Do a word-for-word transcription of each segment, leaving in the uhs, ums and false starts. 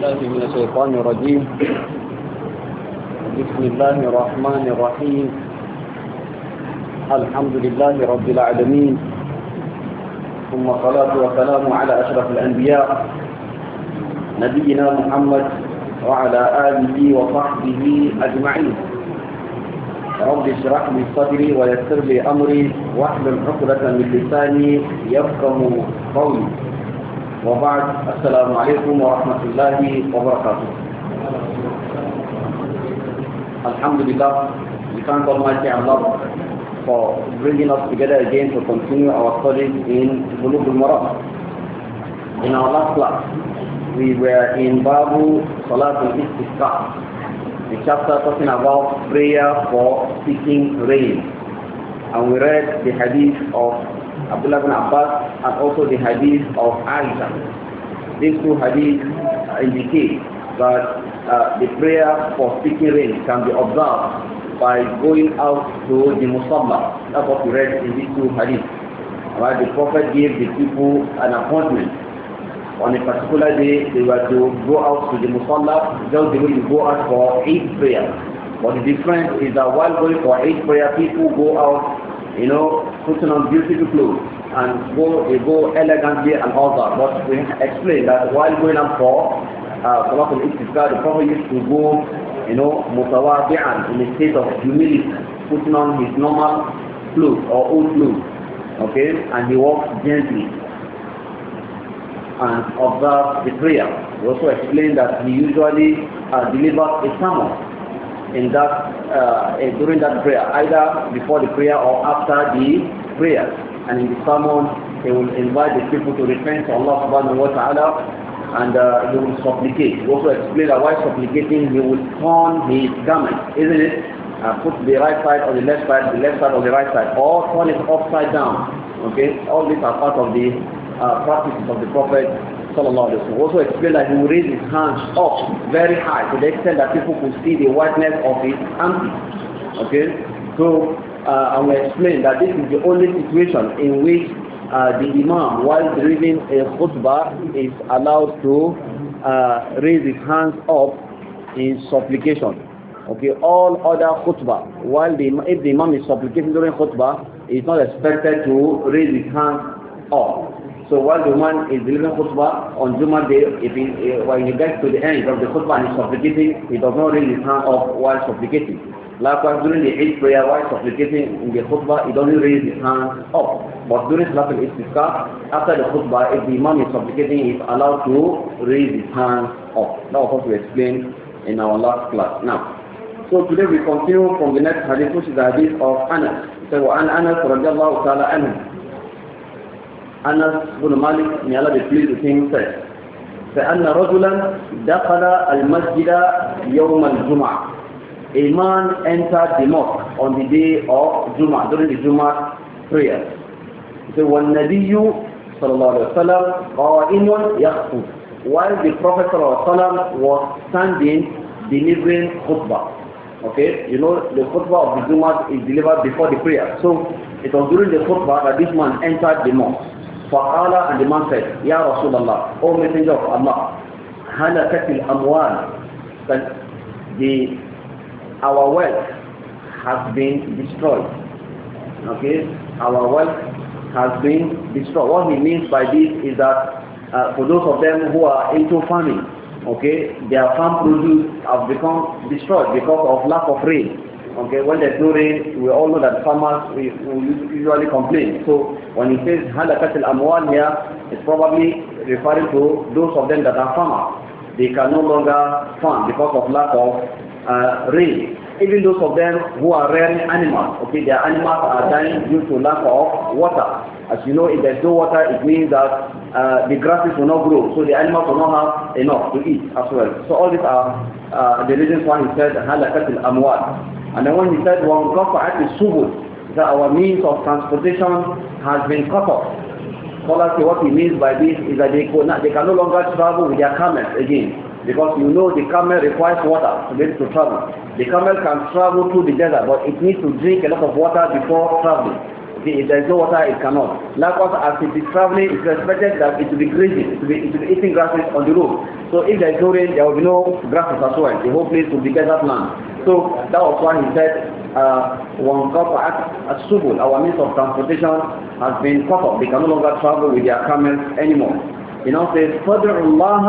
بالله من الشيطان الرجيم. بسم الله الرحمن الرحيم. الحمد لله رب العالمين، ثم الصلاة والسلام على أشرف الأنبياء نبينا محمد وعلى آله وصحبه أجمعين. رب اشرح لي صدري ويسر لي أمري واحلل عقدة من لساني يفقه قولي. وبعد، السلام عليكم ورحمة الله وبركاته. Alhamdulillah, we thank Almighty Allah for bringing us together again to continue our studies in Bulugh al-Maram. In our last class, we were in Babu Salat al-Istisqa, the chapter talking about prayer for seeking rain. And we read the hadith of Abdullah ibn Abbas and also the hadith of Aisha. These two hadiths indicate that uh, the prayer for seeking rain can be observed by going out to the Musalla. That's what we read in these two hadiths. Right? The Prophet gave the people an appointment. On a particular day, they were to go out to the Musalla, just the way you go out for Eid prayer. But the difference is that while going for Eid prayer, people go out, you know, putting on beautiful clothes and go, they go elegantly and all that. But we explained that while going out for uh, Salat al-Istisqa, the Prophet used to go, you know, mutawadi'an, in a state of humility, putting on his normal clothes or old clothes, okay, and he walked gently and observed the prayer. We also explained that he usually uh, delivers a sermon in that uh, during that prayer, either before the prayer or after the prayer. And in the sermon, he will invite the people to repent to Allah subhanahu wa ta'ala, and uh, he will supplicate. He also explained that while supplicating, he will turn his garment, isn't it? Uh, put the right side on the left side, the left side on the right side, or turn it upside down. Okay, all these are part of the uh, practices of the Prophet sallallahu alaihi wasallam. Also explained that he will raise his hands up very high to the extent that people could see the whiteness of his armpit. Okay, so uh, I will explain that this is the only situation in which uh, the Imam, while delivering a khutbah, is allowed to uh, raise his hands up in supplication. Okay, all other khutbah, while the, if the Imam is supplicating during khutbah, he is not expected to raise his hands up. So while the man is delivering khutbah on Jummah day, if he, uh, when he gets to the end of the khutbah and is supplicating, he does not raise his hand up while supplicating. Likewise, during the Eid prayer, while supplicating in the khutbah, he doesn't raise his hand up. But during Salat al-Istisqa, after the khutbah, if the imam is supplicating, he is allowed to raise his hand up. That was what we explained in our last class. Now, so today we continue from the next hadith, which is the hadith of Anas. So, وعن أنس رضي الله تعالى عنه. Anas ibn Malik, may Allah be pleased with him, said, فَأَنَّ رَجُلًا دَخَلَ الْمَسْجِدَ يَوْمَ الْجُمْعَةِ. A man entered the mosque on the day of Jum'ah, during the Jum'ah prayer. So, وَالنَّبِيُّ صلى الله عليه وسلم قَائِمٌ يَخْطُبُ. While the Prophet صلى الله عليه وسلم was standing delivering khutbah. Okay, you know the khutbah of the Jum'ah is delivered before the prayer. So, it was during the khutbah that this man entered the mosque. فقال, and the man said, Ya Rasulullah, O Messenger of Allah, هلكت الأموال, that the our wealth has been destroyed. Okay, our wealth has been destroyed. What he means by this is that uh, for those of them who are into farming, okay, their farm produce have become destroyed because of lack of rain. Okay, when there's no rain, we all know that farmers we, we usually complain. So when he says halakat al-amwal here, it's probably referring to those of them that are farmers. They can no longer farm because of lack of uh, rain. Even those of them who are rearing animals, okay, their animals are dying due to lack of water. As you know, if there's no water, it means that uh, the grasses will not grow, so the animals will not have enough to eat as well. So all these are uh, the reasons why he said halakat al-amwal. And then when he said, وَانْقَطَعَتِ السُّبُلُ, that our means of transportation has been cut off. Scholars say what he means by this is that they, could not, they can no longer travel with their camels again. Because you know the camel requires water to be able to travel. The camel can travel through the desert, but it needs to drink a lot of water before traveling. If there is no water, it cannot. Likewise, as it is traveling, it is expected that it will be grazing, it will be, it will be eating grasses on the road. So if there is no rain, there will be no grasses as well. The whole place will be desert land. So that was why he said, one qata'at as-subul, our means of transportation has been cut off. They can no longer travel with their camels anymore. He now says, فَدْعُ اللَّهَ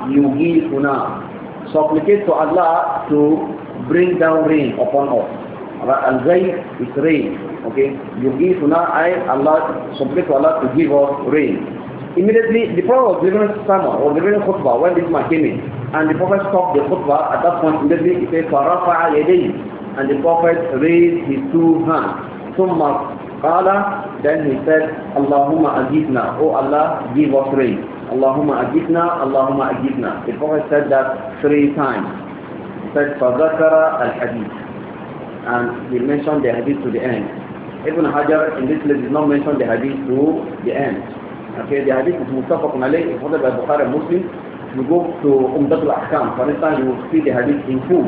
يُغِيثُنَا. Supplicate to Allah to bring down rain upon us. Al-Ghayth is rain. Okay? Yughithuna, I, Allah, supplicate to Allah to give us rain. Immediately, the Prophet was delivering a sermon or delivering a khutbah when this man came in. And the Prophet stopped the khutbah. At that point, immediately, he said, فَرَفَعَ يَدَيْهِ. And the Prophet raised his two hands. ثُمَّ قَالَ. Then he said, Allahumma agithna. Oh Allah, give us rain. Allahumma agithna, Allahumma agithna. The Prophet said that three times. He said, فَذَكَرَ الْحَدِيث. And he mentioned the hadith to the end. Ibn Hajar in this list did not mention the hadith to the end. Okay, the hadith is muttafaqun alayh, it's quoted by Bukhari and Muslim. If you go to Umdat al-Ahkam, for instance, you will see the hadith in full.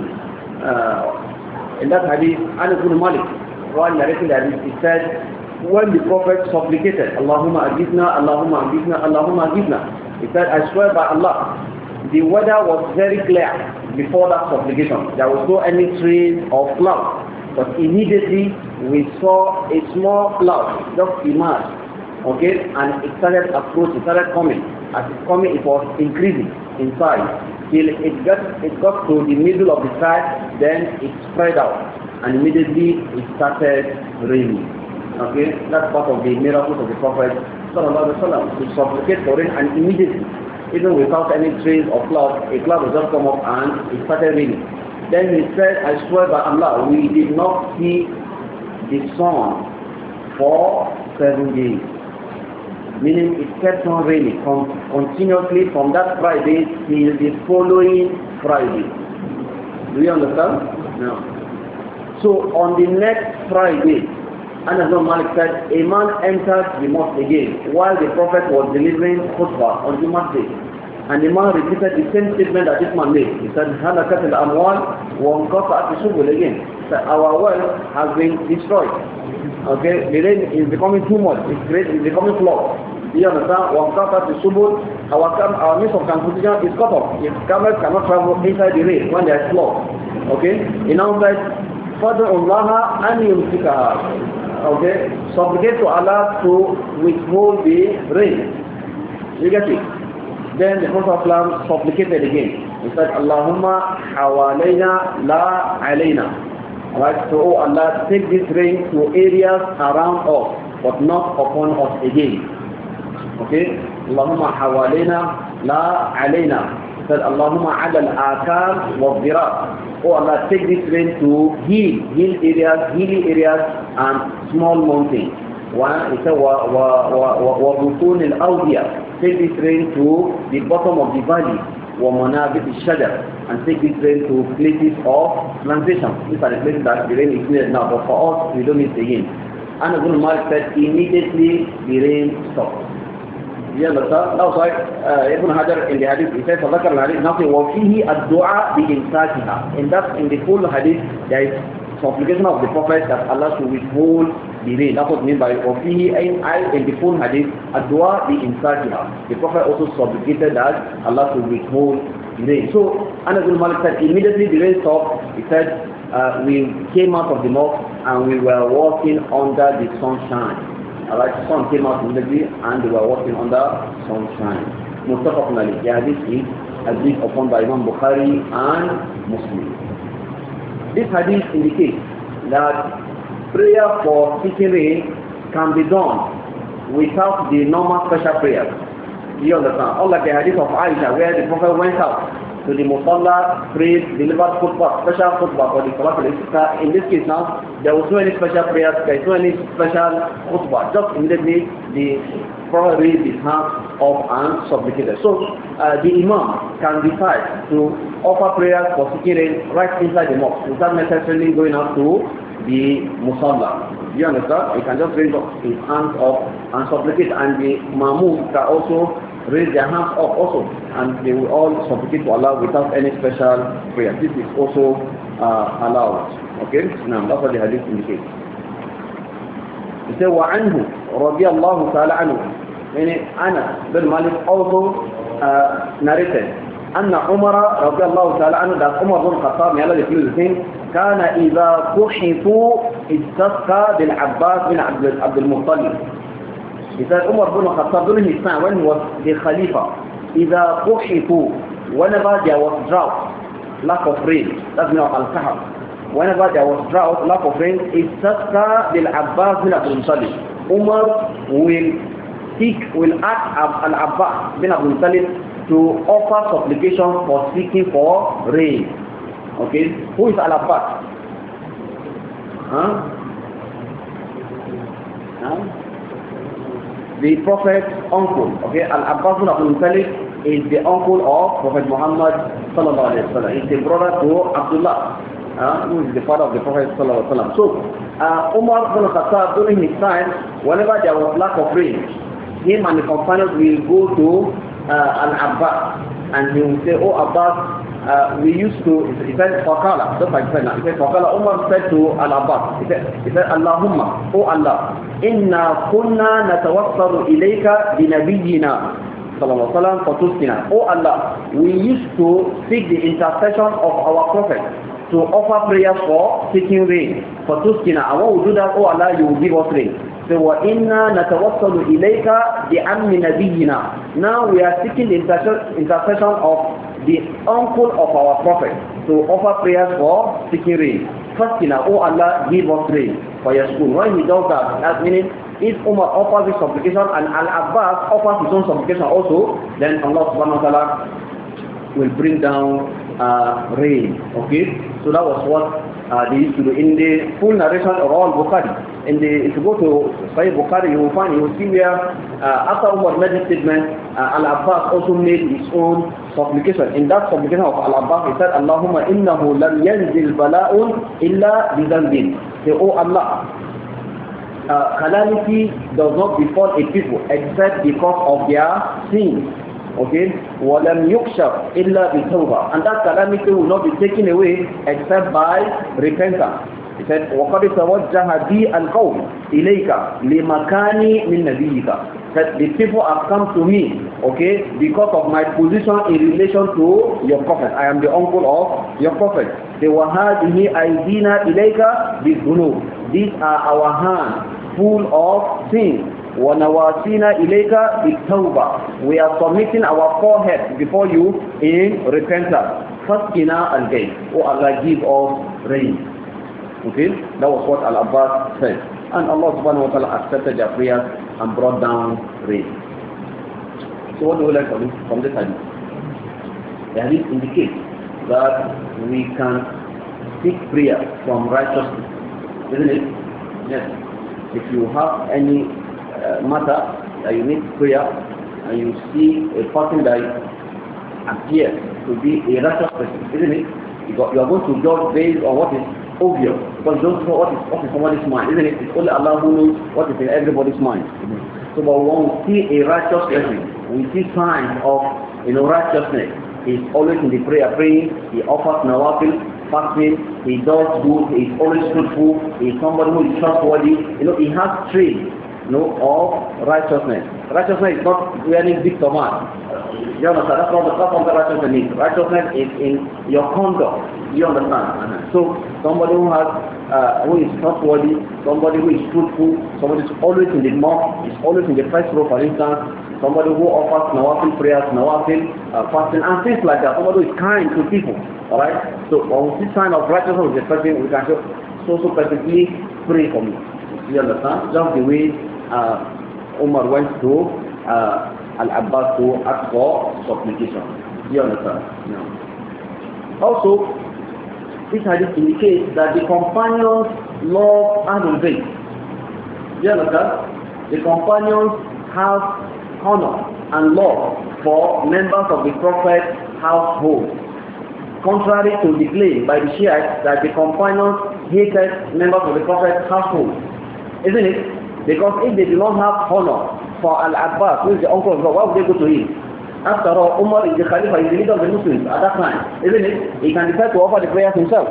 Uh, in that hadith, Anas ibn Malik, while narrating the hadith, he said, when the Prophet supplicated, Allahumma agithna, Allahumma agithna, Allahumma agithna, he said, I swear by Allah, the weather was very clear before that supplication. There was no any trace of cloud. But immediately we saw a small cloud just emerge. Okay? And it started approaching, it started coming. As it's coming, it was increasing in size. Till it got, it got to the middle of the sky, then it spread out. And immediately it started raining. Okay? That's part of the miracles of the Prophet Sallallahu Alaihi Wasallam. To supplicate for rain and immediately, even without any trace of cloud, a cloud will just come up and it started raining. Then he said, I swear by Allah, we did not see the sun for seven days. Meaning it kept on raining from, continuously from that Friday till the following Friday. Do you understand? No. So on the next Friday, Anas bin Malik said, a man entered the mosque again while the Prophet was delivering khutbah on the Day. And the man repeated the same statement that this man made. He said, Halakat al-amwal wa unqata'at as-subul again. So our wealth has been destroyed. Okay, the rain is becoming too much. It's great, it's becoming flawed. Do you understand? Wa unqata'at as-subul. Our our means of transportation is cut off. If camels cannot travel inside the rain when they are flawed. Okay? He now said, Fad'u Allah an yumsikaha. Okay, supplicate to Allah to withhold the rain. You get it? Then the Prophet supplicated again. He said, Allahumma hawalayna la alayna. Right, so oh Allah, take this rain to areas around us, but not upon us again. Okay? Allahumma hawalayna la alayna. He said, Allahumma ala al-akam wa dhirat. Oh Allah, take this rain to hill, hill areas, hilly areas, and small mountains. One, it said, wa wa wa wa butun al-awdiya. Take this rain to the bottom of the valley, wa manabit al-shajar, and take this rain to places of plantation. These are the places that the rain is needed now, but for us, we don't need it again. Anas bin Malik said, immediately the rain stopped. You understand? That's why uh, Ibn Hajar in the hadith, he says, فَذَكَرَ الْحَدِيث نَفْسِ وَفِيهِ الدُّعَى بِإِمْسَاكِهَا. In that, in the full hadith, there is supplication of the Prophet that Allah should withhold the rain. That's what it means by وَفِيهِ أي in the full hadith, الدُّعَى بِإِمْسَاكِهَا. The Prophet also supplicated that Allah should withhold the rain. So, Anas bin Malik said, immediately the rain stopped. He said, uh, we came out of the mosque and we were walking under the sunshine. Alright, the sun came out immediately and they were walking under sunshine. Muttafaqun alayh. The hadith is hadith upon by Imam Bukhari and Muslim. This hadith indicates that prayer for seeking rain can be done without the normal special prayer. Do you understand? Unlike the hadith of Aisha where the Prophet went out to the Musalla, prayed, delivered khutbah, special khutbah for the Salat al-Istisqa. In this case now, there was no any special prayers, there is no any special khutbah. Just immediately the Prophet raised his hands up and supplicated. So uh, the Imam can decide to offer prayers for seeking rain right inside the mosque without necessarily going out to the Musalla. You understand? He can just raise up his hands up and supplicate, and the Ma'mum can also raise their hands up also, and they will all supplicate to Allah without any special prayer. This is also uh, allowed. Okay? Now, that's what the hadith indicates. The He said, وَعَنْهُ رَضِيَ اللَّهُ تَعَالَى عَنْهُ. Meaning, Anas bin Malik also uh, narrated, أن عمر رضي الله تعالى عنه, that Umar bin Khattab, may Allah be pleased with him, كان إذا كحفوا استسقى بالعباس بن عبد المطلب. He said Umar bin Khattab during his time when he was the Khalifa, إذا كحفوا, whenever there was drought, lack of rain, that's not al-kahf. Whenever there was drought, lack of rain, استسقى بالعباس بن عبد المطلب. Umar will seek, will ask Al-Abbas bin Abdul Muttalib to offer supplication for seeking for rain. Okay, who is Al-Abbas? Huh? Huh? The Prophet's uncle. Okay, Al-Abbas bin Abdul Muttalib is the uncle of Prophet Muhammad sallallahu alaihi wasallam. He's the brother to Abdullah, uh, who is the father of the Prophet sallallahu alaihi wasallam. So, uh, Umar bin Khattab during his time, whenever there was lack of rain, him and the companions will go to uh, Al-Abbas and he will say, "Oh Abbas, uh, we used to," he said, "Faqala," just like he said now, he said, "Faqala," Umar said to Al-Abbas, he said, he said, "Allahumma, oh Allah, inna kunna natawassalu ilayka binabiyyina sallallahu alaihi wasallam fatuskina." Oh Allah, we used to seek the intercession of our Prophet to offer prayers for seeking rain, fatuskina, and when we do that, oh Allah, you will give us rain. So, وَإِنَّا نَتَوَصَّلُ إِلَيْكَ بِعَمِّ نَبِيِّنَا. Now we are seeking the intercession of the uncle of our Prophet to offer prayers for seeking rain. Fastina, oh Allah, give us rain for your school. When he does that, that meaning if Umar offers his supplication and Al-Abbas offers his own supplication also, then Allah subhanahu wa ta'ala will bring down uh, rain. Okay, so that was what uh, they used to do in the full narration of all Bukhari. In the, if you go to Sahih Bukhari, you will find, you will see where uh, after Umar made this statement, uh, Al-Abbas also made his own supplication. In that supplication of Al-Abbas, he said, Allahumma innahu lam yanzil bala'un illa bidhanbin. Say, oh Allah, uh, calamity does not befall a people except because of their sin. Okay, وَلَمْ يُكْشَفْ إِلَّا بِتَوْبَةٍ. And that calamity will not be taken away except by repentance. He said, وَقَدْ تَوَجَّهَ بِي الْقَوْمِ إِلَيْكَ لِمَكَانِي مِنْ نَبِيِّكَ. That the people have come to me, okay, because of my position in relation to your Prophet. I am the uncle of your Prophet. They were هَذِهِ أَيْدِينَا إِلَيْكَ بِالذُّنُوبِ. These are our hands full of sin. وَنَوَاسِينَا إِلَيْكَ بِالتَّوْبَةِ. We are submitting our forehead before you in repentance. فَاسْقِنَا الْغَيْثَ. Oh Allah, give us rain. Okay, that was what Al-Abbas said. And Allah subhanahu wa ta'ala accepted their prayers and brought down rain. So what do we learn from this, from this hadith? The hadith indicates that we can seek prayer from righteousness. Isn't it? Yes. If you have any uh, matter that you need prayer and you see a person that appears to be a righteous person, isn't it? You are going to judge based on what is obvious, because don't know what is, what is somebody's mind, isn't it? It's only Allah who knows what is in everybody's mind. Mm-hmm. So but when we see a righteous person, we see signs of, you know, righteousness. He's always in the prayer praying, he offers nawafil, fasting, he does good, he's always truthful, he's somebody who is trustworthy, you know, he has traits, you know, of righteousness. Righteousness is not wearing big command. You understand? That's not the that's what righteousness means. Righteousness is in your conduct. You understand? Uh-huh. So somebody who has, uh, who is trustworthy, somebody who is truthful, somebody who is always in the mosque, is always in the first row, for instance, somebody who offers nawafil prayers, nawafil uh, fasting, and things like that. Somebody who is kind to people. All right. So when we see sign of righteousness with the person, we can so so perfectly pray for me. You understand? Just the way uh, Umar went to uh, Al-Abbas to ask for supplication. You understand? No. Also, this hadith indicates that the companions love Ahlul Bayt. You understand? The companions have honor and love for members of the Prophet's household. Contrary to the claim by the Shiites that the companions hated members of the Prophet's household. Isn't it? Because if they do not have honor for Al-Abbas, who is the uncle of God, why would they go to him? After all, Umar is the Khalifa, is the leader of the Muslims at that time. Isn't it? He can decide to offer the prayers himself.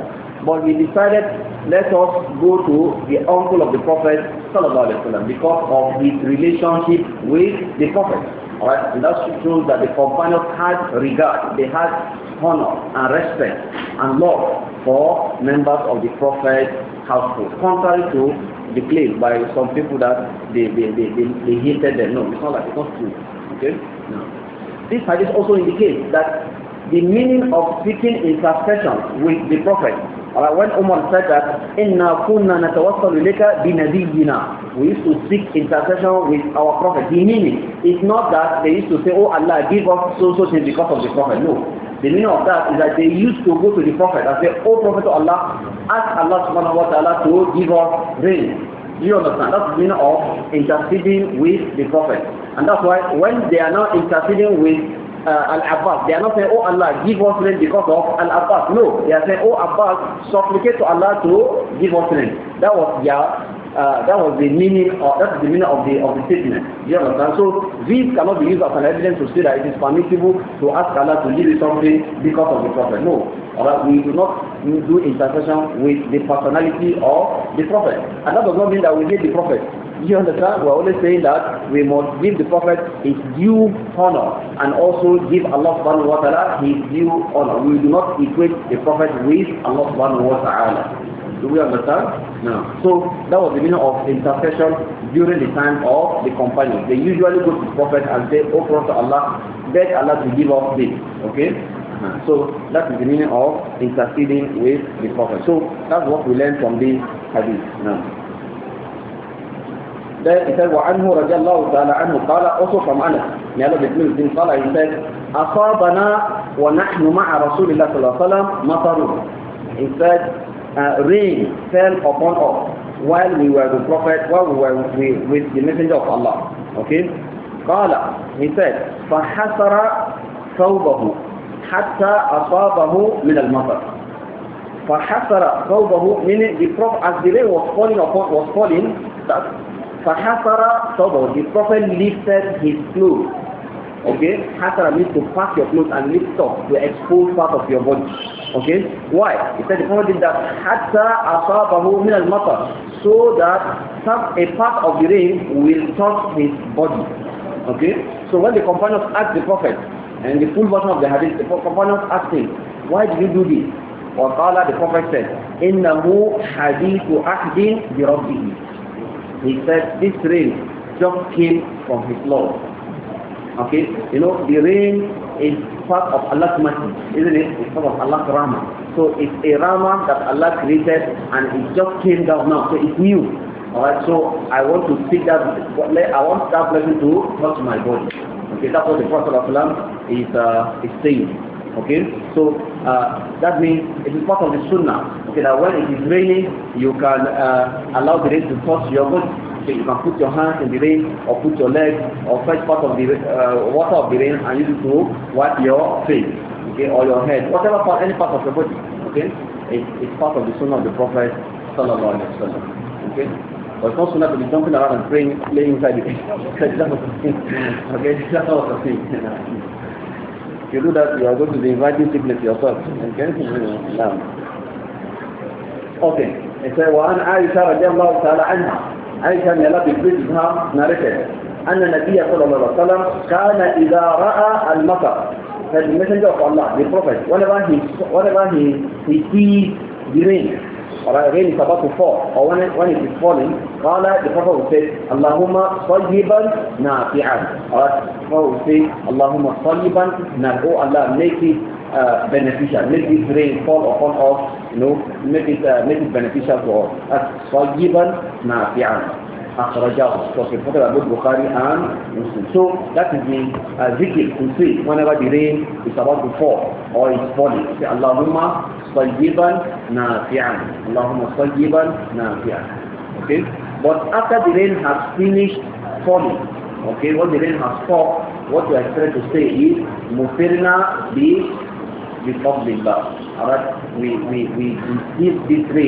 but he decided, let us go to the uncle of the Prophet sallallahu alaihi wasallam because of his relationship with the Prophet. Alright, and that shows that the companions had regard, they had honor and respect and love for members of the Prophet's household. Contrary to the claim by some people that they, they, they, they, they hated them. No, it's not like, it's not true. Okay? No. This hadith also indicates that the meaning of seeking intercession with the Prophet. Uh, when Umar said that, Inna kunna natawassalu ilayka binabiyyina, we used to seek intercession with our Prophet. The meaning is not that they used to say, oh Allah, give us so so things because of the Prophet. No. The meaning of that is that they used to go to the Prophet and say, oh Prophet of Allah, ask Allah subhanahu wa ta'ala to give us rain. Do you understand? That's the meaning of interceding with the Prophet. And that's why when they are now interceding with Uh, Al-Abbas, they are not saying, oh Allah, give us rain because of Al-Abbas. No, they are saying, oh Abbas, supplicate to Allah to give us rain. That was their, uh, that was the meaning of, that's the meaning of the of the statement. You understand? So these cannot be used as an evidence to say that it is permissible to ask Allah to give you something because of the Prophet. No. Alright, we do not do intercession with the personality of the Prophet. And that does not mean that we hate the Prophet. You understand? We're always saying that we must give the Prophet his due honor and also give Allah subhanahu wa ta'ala his due honor. We do not equate the Prophet with Allah subhanahu wa ta'ala. Do we understand? No. So that was the meaning of intercession during the time of the companions. They usually go to the Prophet and say, oh Prophet Allah, beg Allah to give us this. Okay? Uh-huh. So that is the meaning of interceding with the Prophet. So that's what we learn from this hadith. No. Then he said, وَعَنْهُ رَجَى اللَّهُ تَعَالَى عَنْهُ قال, also from Anas, may Allah be pleased with him, قال, he said, أَصَابَنَا وَنَحْنُ مَعَ رَسُولِ اللَّهِ صلى الله عليه وسلم مَطَرٌ. He said, uh, rain fell upon us while we were the Prophet, while we were with, with the Messenger of Allah. Okay? قال, he said, فَحَسَرَ ثَوْبَهُ حَتَّى أَصَابَهُ مِنَ الْمَطَرِ. فَحَسَرَ ثَوْبَهُ, meaning the Prophet, as the rain was falling upon, was falling, that فَحَسَرَ ثَوْبَهُ, the Prophet lifted his clothes. Okay? Hasara means to pack your clothes and lift up, to expose part of your body. Okay? Why? He said the Prophet did that حَتَّى أَصَابَهُ مِنَ الْمَطَرِ, so that some, a part of the rain will touch his body. Okay? So when the companions asked the Prophet, and the full version of the hadith, the companions asked him, why did you do this? وَقَالَ, the Prophet said, إِنَّهُ حَدِيثُ أَحْدٍ بِرَبِّهِ. He said, this rain just came from his Lord. Okay? You know, the rain is part of Allah's mercy, isn't it? It's part of Allah's rahmah. So it's a rahmah that Allah created and it just came down now. So it's new. Alright, so I want to speak that, I want that blessing to touch my body. Okay, that's what the Prophet ﷺ is, uh, is saying. Okay, so uh, that means it is part of the sunnah. Okay, that when it is raining, you can uh, allow the rain to touch your body. Okay, you can put your hands in the rain, or put your legs, or fetch part of the uh, water of the rain and use it to wipe your face, okay, or your head, whatever part, any part of your body. Okay, it, it's part of the sunnah of the Prophet sallallahu alaihi wasallam. Okay. But it's not sunnah to be jumping around and praying, playing inside the that's not the thing. Okay, that's not the thing. If you do that, you are going to be inviting sickness yourself. Okay? Okay. It says, وَعَنْ عَائِشَةَ رَضِيَ اللَّهُ تَعَالَى عَنْهَا. Aisha, may Allah be pleased with her, narrated, أن النبي صلى الله عليه وسلم كان إذا رأى المطر. That the messenger of Allah, the Prophet, whenever he, whenever he, he sees the rain, or the rain is about to fall, or when it, when it is falling, قال, the Prophet will say, Allahumma صيبا نافعا. Alright, the Prophet will say, Allahumma صيبا نافعا. Oh Allah, make it uh, beneficial, make this rain fall upon us, you know, make it uh, make it beneficial for us. As صيبا نافعا. أخرجه. So the Prophet Abu Bukhari and Muslim. So that is the uh, zikr to say whenever the rain is about to fall or is falling. Say Allahumma صيبا نافعا. Allahumma صيبا نافعا. Okay, but after the rain has finished falling, okay, when the rain has fallen, what we are trying to say is Mufirna bi bi fadlillah. Alright, we we we receive this rain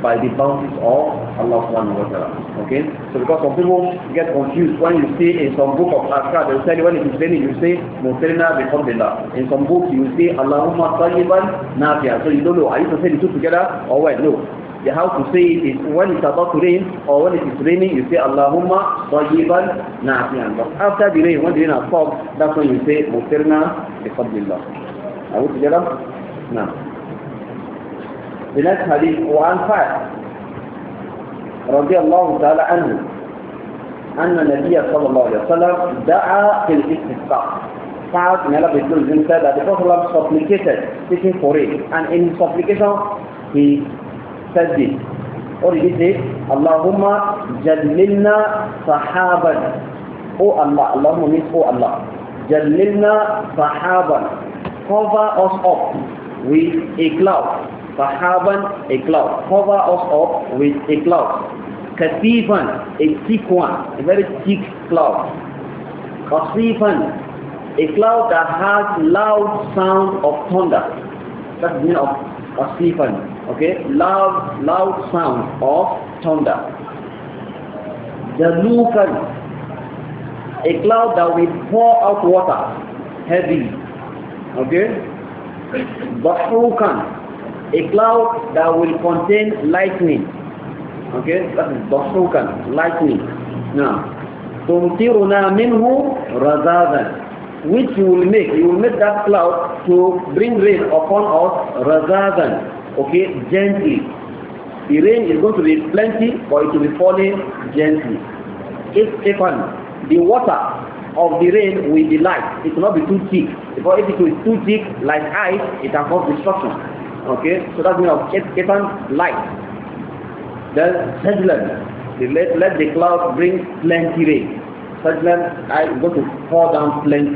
by the bounties of Allah subhanahu wa ta'ala. Okay? So because some people get confused when you see in some book of Azkar, they will tell you when it is raining, you say, Mutirna bi fadlillah. In some books you say, Allahumma tayyiban nafi'a. So you don't know, are you to say the two together or what? No. You have to say it is when it's about to rain or when it is raining, you say Allahumma tayyiban nafi'an. But after the rain, when the rain has stopped, that's when you say Mutirna bi fadlillah. Are we together? Now. The next hadith, one five. رضي الله تعالى عنه أن النبي صلى الله عليه وسلم دعا في الاستسقاء. Sa'ad may Allah be pleased with him said that the Prophet supplicated, seeking for rain, and in his supplication he said this. What did he say? Allahumma jallilna sahaban. Oh Allah, Allahumma means oh Allah. Jallilna sahaban. Cover us up with a cloud. Sahaban, a cloud. Cover us up with a cloud. Katifan, a thick one, a very thick cloud. Kasifan, a cloud that has loud sound of thunder. That's the meaning of kasifan. Okay, loud, loud sound of thunder. Jalukan, a cloud that will pour out water, heavy. Okay, Bahrukan, a cloud that will contain lightning. Okay, that is Bahrukan, lightning. Now, Tumtiruna minhu razadan, which you will make, you will make that cloud to bring rain upon us razadan. Okay, gently. The rain is going to be plenty, but it will be falling gently. If Stefan, the water of the rain will be light, it will not be too thick. Because if it is too thick, like ice, it can cause destruction. Okay, so that means of Stefan, light. Then Sajlan, let, let the cloud bring plenty rain. Sajlan, I am going to pour down plenty.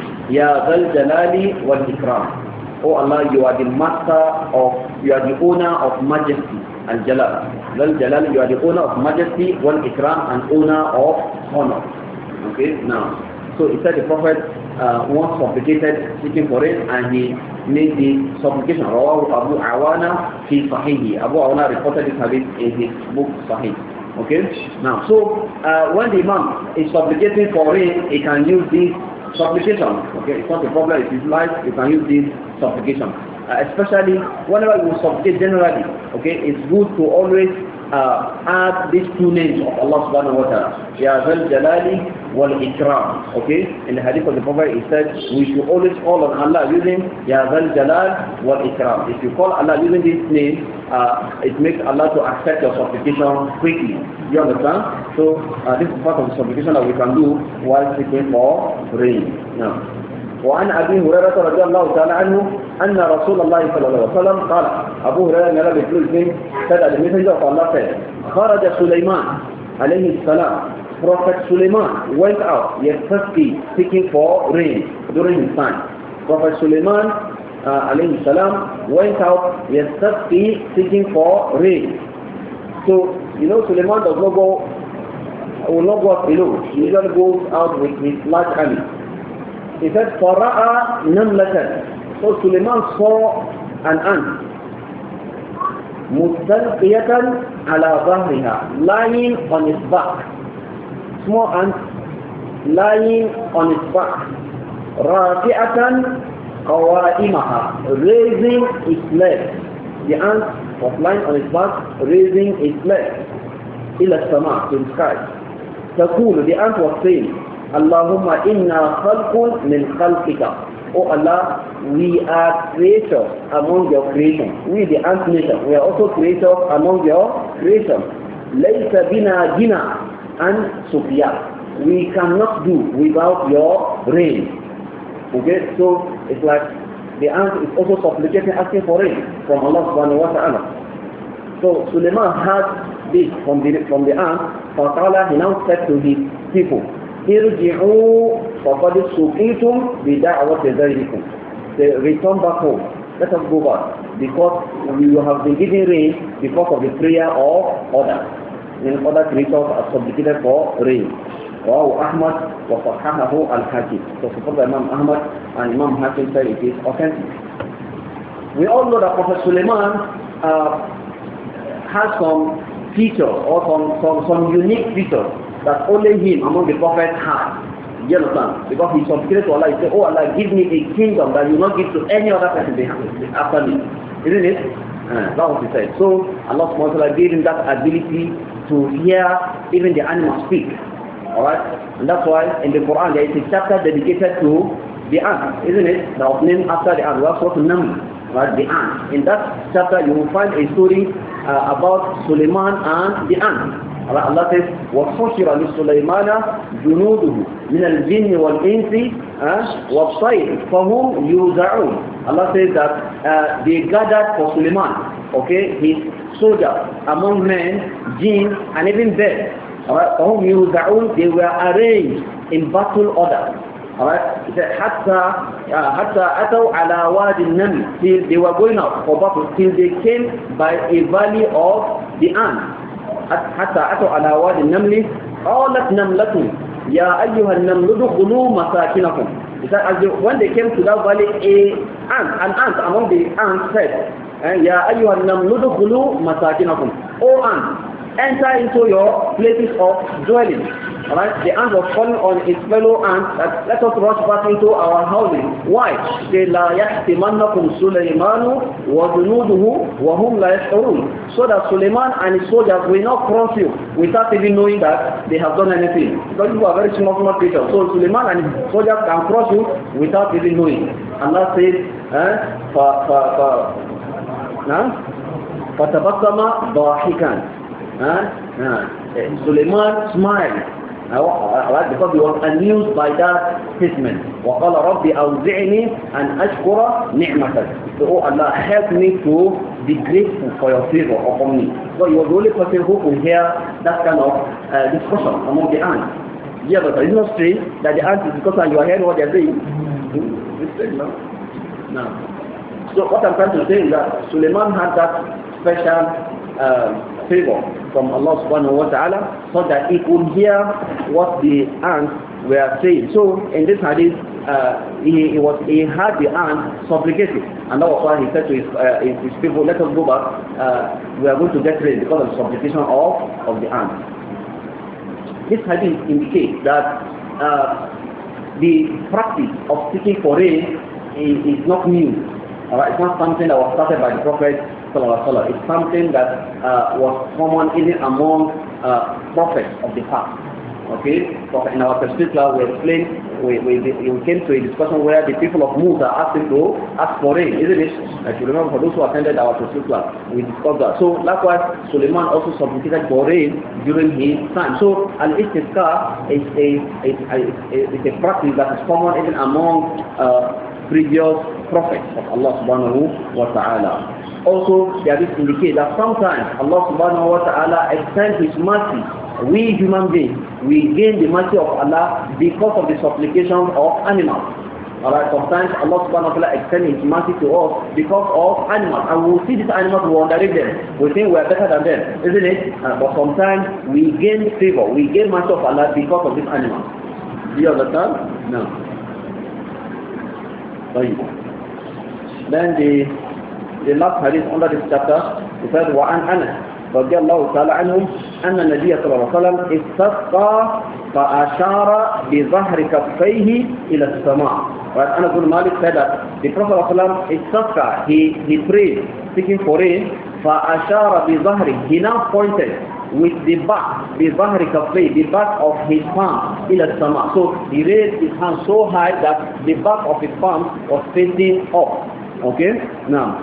Ya Zal Jalali wal Ikram. Oh Allah, you are the master of, you are the owner of majesty and jalal. Lal jalal, you are the owner of majesty, wal ikram, and owner of honor. Okay, now, so it said the Prophet uh, once supplicated, seeking for it, and he made the supplication. Rawahu Abu Awana fi Sahihi. Abu Awana reported this hadith in his book Sahih. Okay, now, so uh, when the Imam is supplicating for rain, he can use this supplication. Okay, it's not a problem. If it's light, you can use this supplication. Uh, especially whenever you supplicate generally, okay, it's good to always uh, add these two names of Allah subhanahu wa ta'ala. Ya Zal Jalali wal Ikram. Okay, in the hadith of the Prophet, it said we should always call on Allah using Ya Zal Jalal wal Ikram. If you call Allah using this name, uh, it makes Allah to accept your supplication quickly. You understand? So uh, this is part of the supplication that we can do while seeking for rain. Now, وعن أبي هريرة رضي الله تعالى عنه أن رسول الله صلى الله عليه وسلم قال أبو هريرة نرى بكل said that the messenger of Allah said خرج سليمان عليه السلام. Prophet Suleiman went out yesterday seeking for rain during his time. Prophet Suleiman uh, alayhi salam went out yesterday seeking for rain. So you know Suleiman does not go, will not go out alone. He usually goes out with his large army. He said, فَرَأَى نَمْلَةً. So Suleiman saw an ant. مُسْتَلْقِيَةً عَلَى ظَهْرِهَا, lying on its back. Small ant lying on its back. رَافِعَةً قَوَائِمَهَا, raising its leg. The ant was lying on its back, raising its leg. إِلَى السَّمَاءِ, to the sky. تَقُولُ, the ant was saying, Allahumma inna khalqun min khalqika. Oh Allah, we are creators among your creation. We the ant nation, we are also creators among your creation. Laysa bina gina and sufiya. We cannot do without your rain. Okay, so it's like the ant is also supplicating, asking for rain from Allah subhanahu wa ta'ala. So Suleiman had this from the, from the ant. فَقَالَ, he now said to his people, irji'u faqad suqitum bi da'wati ghayrikum. They return back home. Let us go back, because we have been given rain because of the prayer of others. And other creators are supplicated for rain. Wow, Ahmad wa sahahahu al-Hakim. So support by Imam Ahmad, and Imam Hakim said it is authentic. We all know that Prophet Suleiman uh, has some features or some, some, some unique features that only him among the prophets had. You understand? Because he supplicated to Allah, he said, oh Allah, give me a kingdom that you will not give to any other person after me. Isn't it? Uh, that was what he said. So Allah subhanahu wa ta'ala gave him that ability to hear even the animals speak. Alright? And that's why in the Quran there is a chapter dedicated to the ant, isn't it? That was named after the ant. That's what Naml. Right, the ant. In that chapter you will find a story uh, about Suleiman and the ant. Allah says, وَحُشِرَ لِسُلَيْمَانَ جُنُودُهُ مِنَ الْجِنِّ وَالْإِنسِ وَالطَّيْرِ فَهُمْ يُوزَعُونَ. Allah says that uh, they gathered for Suleiman, okay, his soldiers among men, jinn, and even birds. Alright, فَهُمْ يُوزَعُونَ. They were arranged in battle order. Alright, it said, حتى حتى أتوا على وادي النمل. Till they were going out for battle, till they came by a valley of the ant. حتى أتوا على وادي النمل قالت نملة يا أيها النمل ادخلوا مساكنكم. It said, as they, when they came to that valley, a ant, an ant among the ants said, يا أيها النمل ادخلوا مساكنكم. O ant, enter into your places of dwelling. Alright, the ant was calling on its fellow ants that let us rush back into our housing. Why? They la yahtimannakum Sulaymanu wa junuduhu wa hum la yash'urun. So that Suleiman and his soldiers will not cross you without even knowing that they have done anything. Because you are very small, small creatures. So Suleiman and his soldiers can cross you without even knowing. Allah says, eh, fa fa fa فَتَبَسَّمَ ضَاحِكًا. Suleiman smiled. Alright, because he was amused by that statement. وَقَالَ رَبِّ أَوْزِعْنِي أَنْ أَشْكُرَ نِعْمَتَكَ. So, oh Allah, help me to be grateful for your favor upon me. So you are the only person who could hear that kind of uh, discussion among the ants. Yeah, but it's not strange that the ants is because you are hearing what they are saying. It's strange, no? No. So what I'm trying to say is that Suleiman had that special uh, favor from Allah subhanahu wa ta'ala so that he could hear what the ants were saying. So in this hadith, uh, he, he was he had the ants supplicating, and that was why he said to his, uh, his, his people, let us go back, uh, we are going to get rain because of the supplication of, of the ants. This hadith indicates that uh, the practice of seeking for rain is, is not new. Alright, it's not something that was started by the Prophet. It's something that uh, was common even among uh, prophets of the past. Okay, so in our tafsir class we explained, we, we, we came to a discussion where the people of Musa asked him to ask for rain, isn't it? If you remember, for those who attended our tafsir class, we discussed that. So likewise, Suleiman also supplicated for rain during his time. So al-istisqa is a, is a, is a practice that is common even among uh, previous prophets of Allah subhanahu wa ta'ala. Also, there is indicate that sometimes Allah subhanahu wa ta'ala extends His mercy. We human beings, we gain the mercy of Allah because of the supplication of animals. Alright, sometimes Allah subhanahu wa ta'ala extends His mercy to us because of animals. And we will see these animals, we will underrate them. We think we are better than them, isn't it? Uh, but sometimes we gain favor, we gain mercy of Allah because of these animals. Do you understand? No. Then the the last hadith under this chapter, it says, وَعَنْ أَنَسْ رضي الله تعالى عنهم أن النبي صلى الله عليه وسلم استسقى فأشار بظهر كفيه إلى السماء. Right? Anas bin Malik said that the Prophet istasqa, he he prayed, seeking for rain. فأشار بظهر, he now pointed with the back, بظهر كفيه, the back of his palm إلى السماء. So he raised his hand so high that the back of his palm was facing up. Okay, now.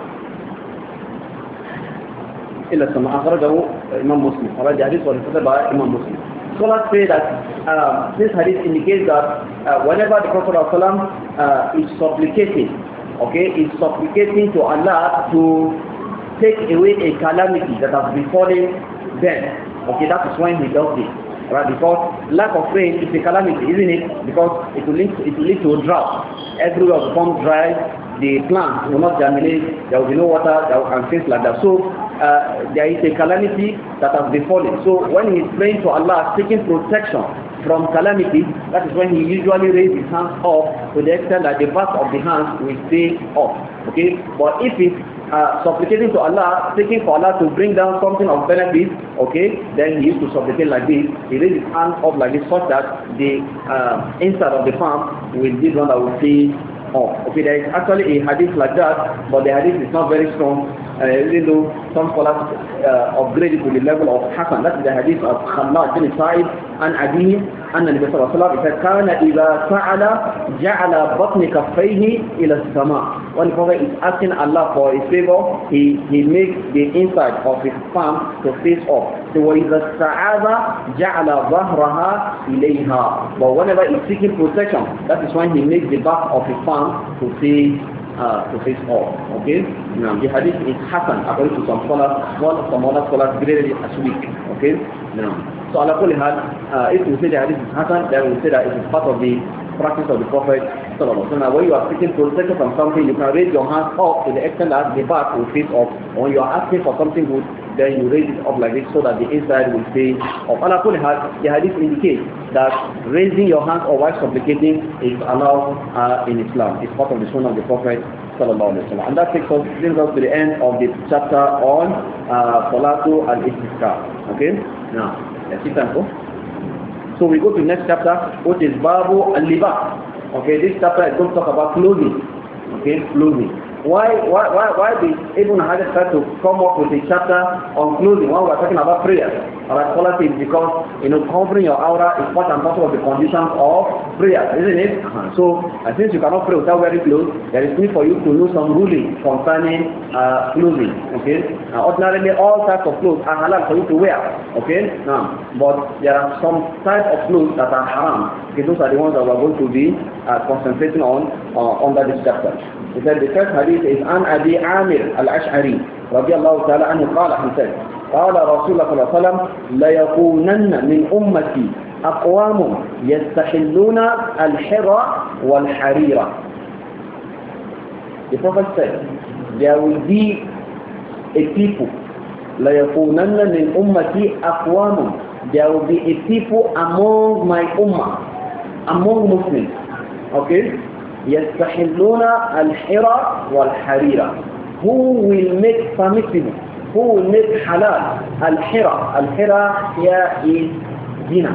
إلا السماء أخرجه إمام مسلم. Alright, the hadith was reported by Imam Muslim. Scholars say that uh, this hadith indicates that uh, whenever the Prophet uh, is supplicating, okay, is supplicating to Allah to take away a calamity that has befallen them. Okay, that is when he does it. Right, because lack of rain is a calamity, isn't it? Because it will lead to, it will lead to a drought. Everywhere will become dry. The plants will not germinate. There will be no water, and things like that. So uh, there is a calamity that has befallen. So when he is praying to Allah, seeking protection from calamity, that is when he usually raises his hands up to the extent that the back of the hands will stay up. Okay, but if it's uh, supplicating to Allah, seeking for Allah to bring down something of benefit, okay, then he used to supplicate like this. He raised his hand up like this, such that the uh, inside of the palm will be the one that will see off. Okay, there is actually a hadith like that, but the hadith is not very strong. Uh, even though some scholars uh, upgrade it to the level of Hassan. That is the hadith of Khalad bin Sa'id and Adi and the Nabi sallallahu alaihi wasallam. It said, "Kana idha sa'ala ja'ala batni kaffayhi ila as-sama." When the Prophet is asking Allah for his favor, he he makes the inside of his palm to face up. So when the sa'ada ja'ala dhahraha ilayha. But whenever he's seeking protection, that is when he makes the back of his palm to face Uh, to face off. Okay? Now, the hadith is Hassan, according to some scholars, one of some other scholars graded it as weak. Okay? Now, so ala kulli hal, uh, if we say the hadith is Hassan, then we say that it is part of the practice of the Prophet. So now, when you are seeking protection from something, you can raise your hands up to the extent that the back will face off. When you are asking for something good, then you raise it up like this so that the inside will face off. Ala kulli hal, the hadith indicates that raising your hands or while supplicating is allowed uh, in Islam. It's part of the sunnah of the Prophet sallallahu alaihi wasallam. And that takes us, brings us to the end of the chapter on uh, Salatu al-Istisqa. Okay? Now, let's see time. So we go to the next chapter, which is Babu al-Libas. Okay, this chapter is going to talk about clothing. Okay, clothing. Why, why, why, why did Ibn Hajar try to come up with a chapter on clothing when we are talking about prayer? Alright, quality is because, you know, covering your aura is part and parcel of the conditions of prayer, isn't it? Uh-huh. So, uh, since you cannot pray without wearing clothes, there is need for you to know some ruling concerning uh, clothing, okay? Uh, ordinarily, all types of clothes are halal for you to wear, okay? Now, but there are some types of clothes that are haram. Okay, those are the ones that we are going to be uh, concentrating on uh, under this chapter. He said the first hadith is An Abi Amir al-Ash'ari radiyallahu ta'ala anhu qala, he said, qala Rasulullah sallallahu alaihi wasallam la yakunanna min ummati aqwamun yastahilluna al-hira wal-harira. The Prophet said, there will be a people, la yakunanna min ummati aqwamun, there will be a people among my ummah, among Muslims, okay? يستحلون الحرى والحريرة, who will make permissible, who will make halal الحرى. الحرى here is zina.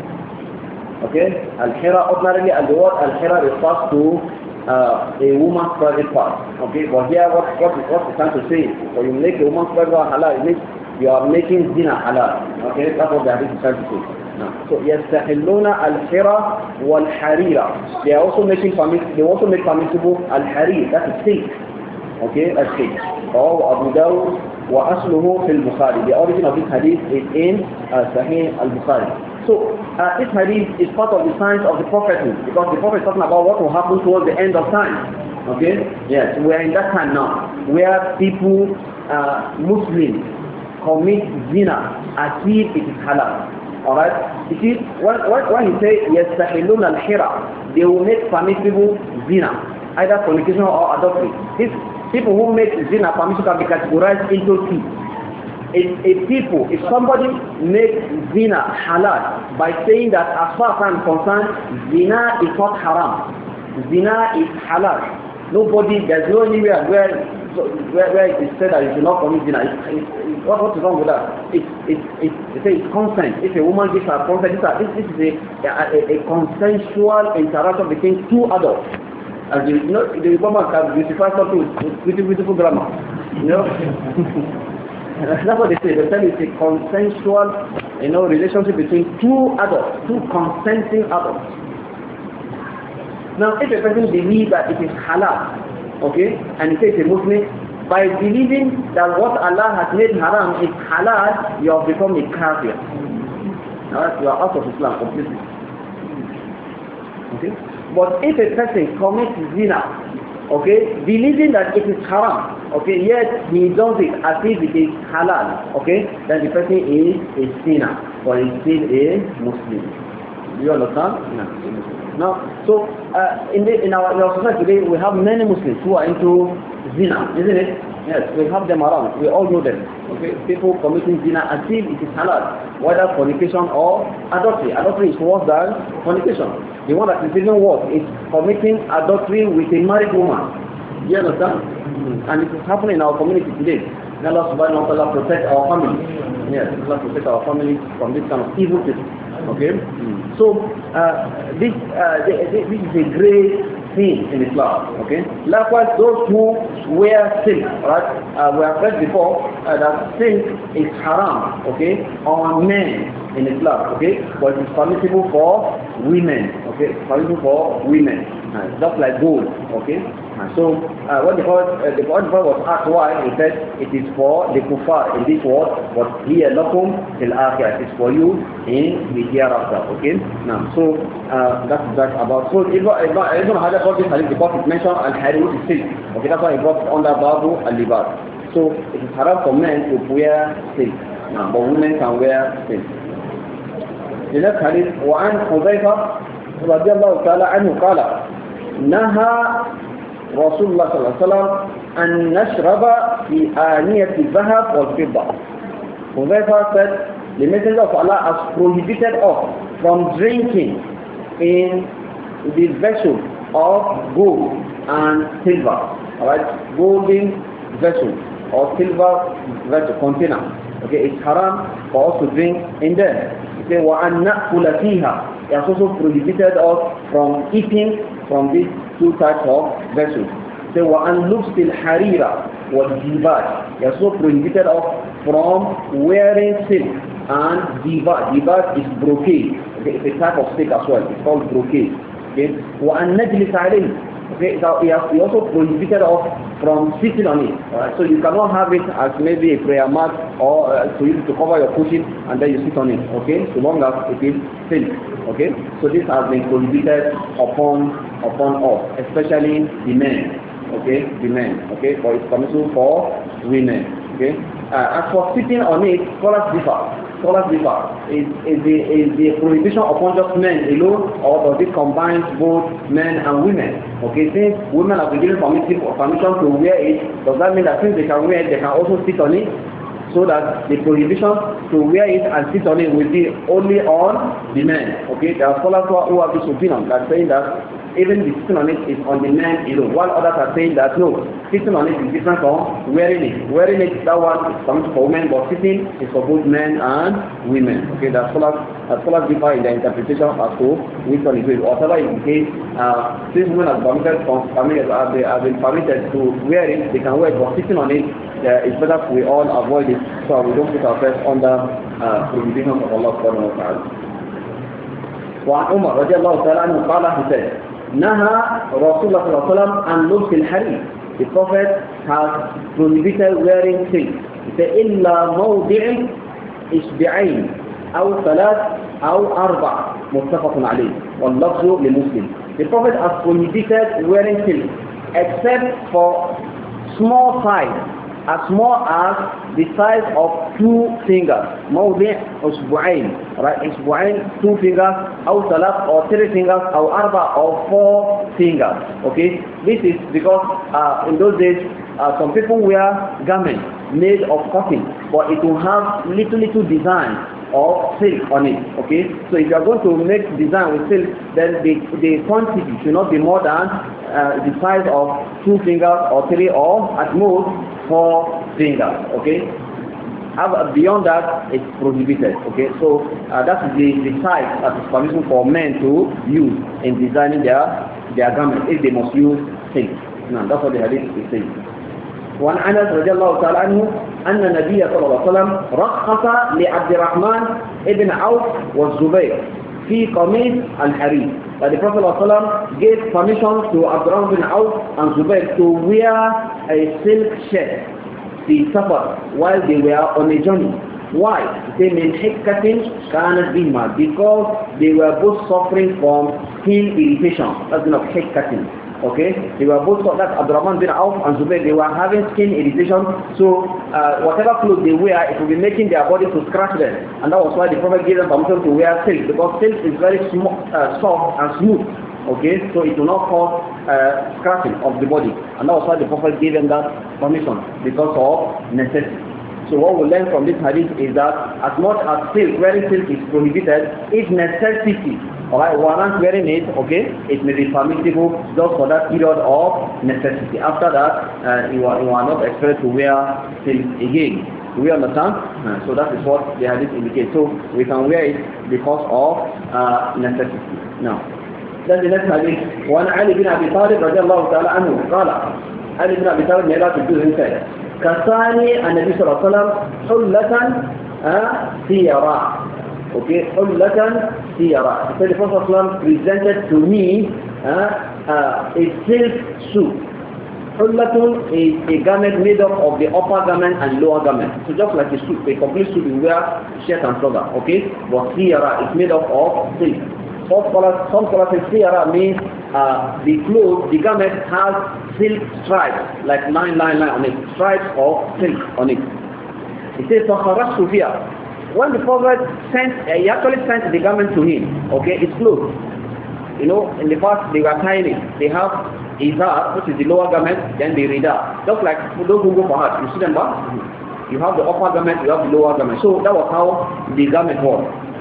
Okay, الحرى ordinarily the word الحرى refers to uh, a woman's private part. Okay, but here what what what is trying to say? When you make a woman's private part halal, it means you are making zina halal. Okay, that's what the hadith is trying to say. So يستحلون الحرى والحريرة. They are also making permissible. They also make permissible الحرير. That is silk. Okay, that's silk. Oh, Abu Dawud وأصله في البخاري. The origin of this hadith is in uh, Sahih al-Bukhari. So uh, this hadith is part of the signs of the prophethood, because the prophet is talking about what will happen towards the end of time. Okay, yes, we are in that time now where people, uh, Muslims, commit zina as if it is halal. Alright, you see, when, when, when you say يستحلون الحرى, they will make permissible zina, either fornication or adultery. These people who make zina permissible can be categorized into two. If, if people, if somebody makes zina halal by saying that as far as I'm concerned, zina is not haram, zina is halal. Nobody, there's no anywhere where where, where it is said that you should not commit zina. It, it, it, what, what is wrong with that? It, it, it, it says it's consent. If a woman gives her consent, this, this is a, a, a consensual interaction between two adults. As you, you know, the woman can beautify something with beautiful, beautiful grammar. You know? That's what they say. They say it's a consensual, you know, relationship between two adults, two consenting adults. Now, if a person believes that it is halal, okay, and he says a Muslim, by believing that what Allah has made haram is halal, you have become a kafir. Now, you are out of Islam completely. Okay? But if a person commits zina, okay, believing that it is haram, okay, yet he does it as if it is halal, okay, then the person is a sinner, but he is still a Muslim. Do you understand? No. Now, so uh, in, the, in, our, in our society today, we have many Muslims who are into zina, isn't it? Yes, we have them around. We all know them. Okay, people committing zina as if it is halal, whether fornication or adultery. Adultery is worse than fornication. The one that is even worse is committing adultery with a married woman. Do you understand? And it is happening in our community today. May Allah subhanahu wa ta'ala protect our family. Yes, Allah protect our family from this kind of evil thing. Okay? Mm. So, uh, this, uh, this is a great thing in Islam. Okay? Likewise, those who wear silk, right? Uh, we have read before uh, that silk is haram, okay, on men in Islam, okay? But it's permissible for women, okay? It's permissible for women. Uh, just like gold, okay? Uh, so uh, when the Prophet, uh, the Prophet was asked why, he said it is for the kuffar in this world, but here lakum till akhirah, it is for you in the hereafter, okay? Now, so uh, that's that about. So Ibn Hajar brought this hadith because it mentioned al-harir is silk, okay? That's why he brought it under babu al-libas. So it is haram for men to wear silk, now, but women can wear silk. The next hadith, وعن حذيفة رضي الله تعالى عنه قال نهى رسول الله صلى الله عليه وسلم أن نشرب في آنية الذهب والفضة. Hudayfa said, the Messenger of Allah has prohibited us from drinking in the vessel of gold and silver. Alright, golden vessel or silver vessel container. Okay, it's haram for us to drink in them. It says, وَأَنْ نَأْكُلَ فِيهَا. It has also prohibited us from eating from these two types of vessels. It says, وَأَنْ لُبْسِ الْحَرِيرَ وَالْجِبَاجِ. It has also prohibited us from wearing silk and dibaj. Dibaj is brocade. Okay, it's a type of silk as well. It's called brocade. Okay, وَأَنْ نَجْلِسَ عَلَيْهِ. Okay, so he, has, he also prohibited us from sitting on it. Right? So you cannot have it as maybe a prayer mat or uh, to use to cover your cushion and then you sit on it. Okay, so long as it is silk. Okay, so this has been prohibited upon upon us, especially the men. Okay, the men. Okay, but it's permissible for women. Okay, uh, as for sitting on it, scholars differ. Scholars differ. Is is the is the prohibition upon just men alone, or does it combine both men and women? Okay, since women have been given permission permission to wear it, does that mean that since they can wear it, they can also sit on it? So that the prohibition to wear it and sit on it will be only on the men. Okay, there are scholars who have this opinion that saying that even the sitting on it is on the men alone, while others are saying that no, sitting on it is different from wearing it. Wearing it, that one is something for women, but sitting is for both men and women. Okay, the scholars, the scholars differ in their interpretation as to which one is which. Whatever is the case, uh, since women are permitted, from, permitted have, been, have been permitted to wear it, they can wear it, but sitting on it, uh, it's better we all avoid it so we don't put ourselves under uh, prohibition of Allah subhanahu wa ta'ala. وعن عمر رضي الله تعالى عنه قال he said, نهى رسول الله صلى الله عليه وسلم عن لبس الحرير. The Prophet has prohibited wearing silk. He said, إلا موضع إصبعين أو ثلاث أو أربع متفق عليه واللفظ لمسلم. The Prophet has prohibited wearing silk except for small size, as small as the size of two fingers. موضع أسبوعين, right? أسبوعين, two fingers, أو ثلاث or three fingers, أو أربع or four fingers. Okay, this is because uh, in those days uh, some people wear garments made of cotton, but it will have little little design of silk on it. Okay, so if you are going to make design with silk, then the the quantity should not be more than uh, the size of two fingers or three or at most four fingers. Okay, beyond that it's prohibited. Okay, so uh, that is the, the size that is permissible for men to use in designing their their garments if they must use silk. Now that's what the hadith is saying. وعن أنس رضي الله تعالى عنه أن النبي صلى الله عليه وسلم رخص لعبد الرحمن ابن عوف والزبير في قميص الحرير. That the Prophet ﷺ gave permission to Abdurrahman bin Auf and Zubayr to wear a silk shirt, the safar, while they were on a journey. Why? They mean hikkatin kanat bihima, because they were both suffering from skin irritation. That's enough hikkatin. Okay, they were both, that's Abdurrahman bin Auf and Zubayr, they were having skin irritation, so uh, whatever clothes they wear, it will be making their body to scratch them, and that was why the Prophet gave them permission to wear silk, because silk is very small, uh, soft and smooth. Okay, so it will not cause uh, scratching of the body, and that was why the Prophet gave them that permission, because of necessity. So what we learn from this hadith is that as much as silk, wearing silk is prohibited, if necessity Alright, warrant wearing it, okay, it may be permissible just for that period of necessity. After that, uh, you, are, you are not expected to wear silk again. Do we understand? Uh, so that is what the hadith indicates. So we can wear it because of uh, necessity. Now, then the next hadith, وعن علي بن أبي طالب رضي الله تعالى عنه قال علي بن أبي طالب may Allah to do himself كساني النبي صلى الله عليه وسلم حلة سيرا. Okay, حلة سيرا. So the Prophet presented to me uh, uh, a silk suit. Hullatun is a garment made up of the upper garment and lower garment. So just like a suit, a complete suit you wear shirt and trouser, okay? But siyara is made up of silk. Some scholars, some scholars say siyara means uh, the clothes, the garment has silk stripes, like line, line, line on it, stripes of silk on it. It says, فَخَرَجْتُ فِيهَا. When the Prophet sent, uh, he actually sent the garment to him, okay, it's clothes. You know, in the past they were tiny. They have izar, which is the lower garment, then the rida. Just like for those who go for Hajj, you see them back? You have the upper garment, you have the lower garment. So that was how the garment was.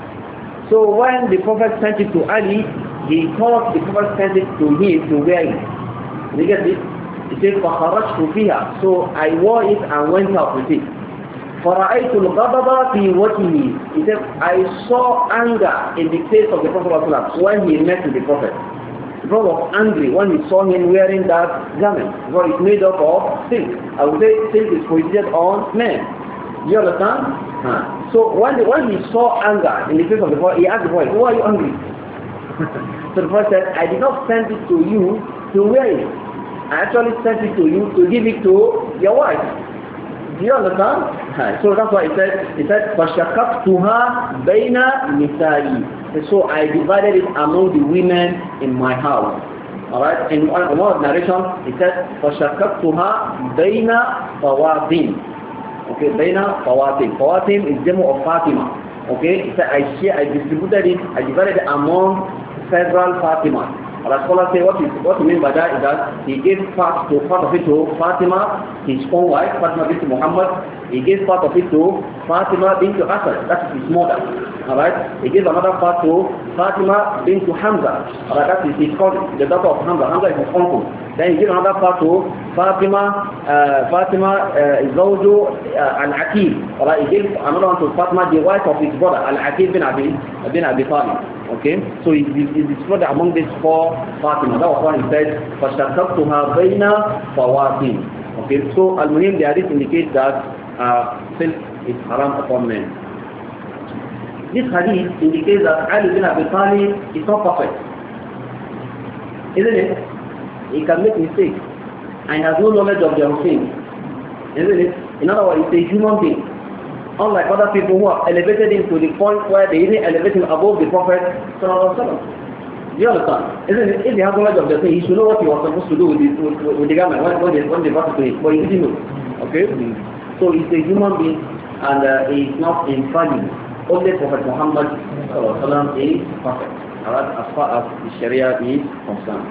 So when the Prophet sent it to Ali, he thought the Prophet sent it to him to wear it. You get this? He said, فَخَرَجْتُ فِيهَا. So I wore it and went out with it. فَرَأَيْتُ الْغَضَبَ فِي وَجْهِهِ. He said, I saw anger in the face of the Prophet when he met with the Prophet. The Prophet was angry when he saw him wearing that garment. Because it's made up of silk. I would say silk is prohibited on men. Do you understand? Huh. So when, the, when he saw anger in the face of the Prophet, he asked the Prophet, why are you angry? So the Prophet said, I did not send it to you to wear it. I actually sent it to you to give it to your wife. Do you understand? So that's why he said, he said, فَشَكَفْتُهَا بَيْنَ نِسَائِي. So I divided it among the women in my house. Alright? In one, in one of the narrations, he said, فَشَكَفْتُهَا بَيْنَ فَوَاتِمْ. Okay, بَيْنَ فَوَاتِمْ. Fawatim is demo of Fatima. Okay? He said, I share, I distributed it, I divided it among several Fatimas. Our scholars say what, is, what we mean by that is that he gave part, to, part of it to Fatima, his own wife, Fatima bint Muhammad. He gave part of it to Fatima bint Asad, that is his mother. Alright? He gave another part to Fatima bint Hamza. Alright, that is his cousin, the daughter of Hamza. Hamza is his uncle. Then he gave another part to Fatima, uh, Fatima uh, Zawju uh, Al-Aqil. Alright, he gave another one to Fatima, the wife of his brother, Al-Aqil bin Abi, bin Abi Talib. Okay, so he is distributed among these four Fatima. That was why he said, فَشَكَفْتُهَا بَيْنَ فَوَاتِمْ. Okay, so Al-Muhim, the hadith indicates that uh, silk is haram upon men. This hadith indicates that Ali bin Abi Talib is not perfect. Isn't it? He can make mistakes and has no knowledge of their things. Isn't it? In other words, he's a human being. Unlike other people who have elevated him to the point where they even elevate him above the Prophet Sallallahu Alaihi Wasallam. Do you understand? Isn't it? If he has knowledge of the thing, he should know what he was supposed to do with the, with, with the garment when, when, they, when they brought it to him. But he didn't know. Okay? So he's a human being and uh, he is not infallible. Only Prophet Muhammad Sallallahu Alaihi Wasallam is perfect. Alright? As far as the Sharia is concerned.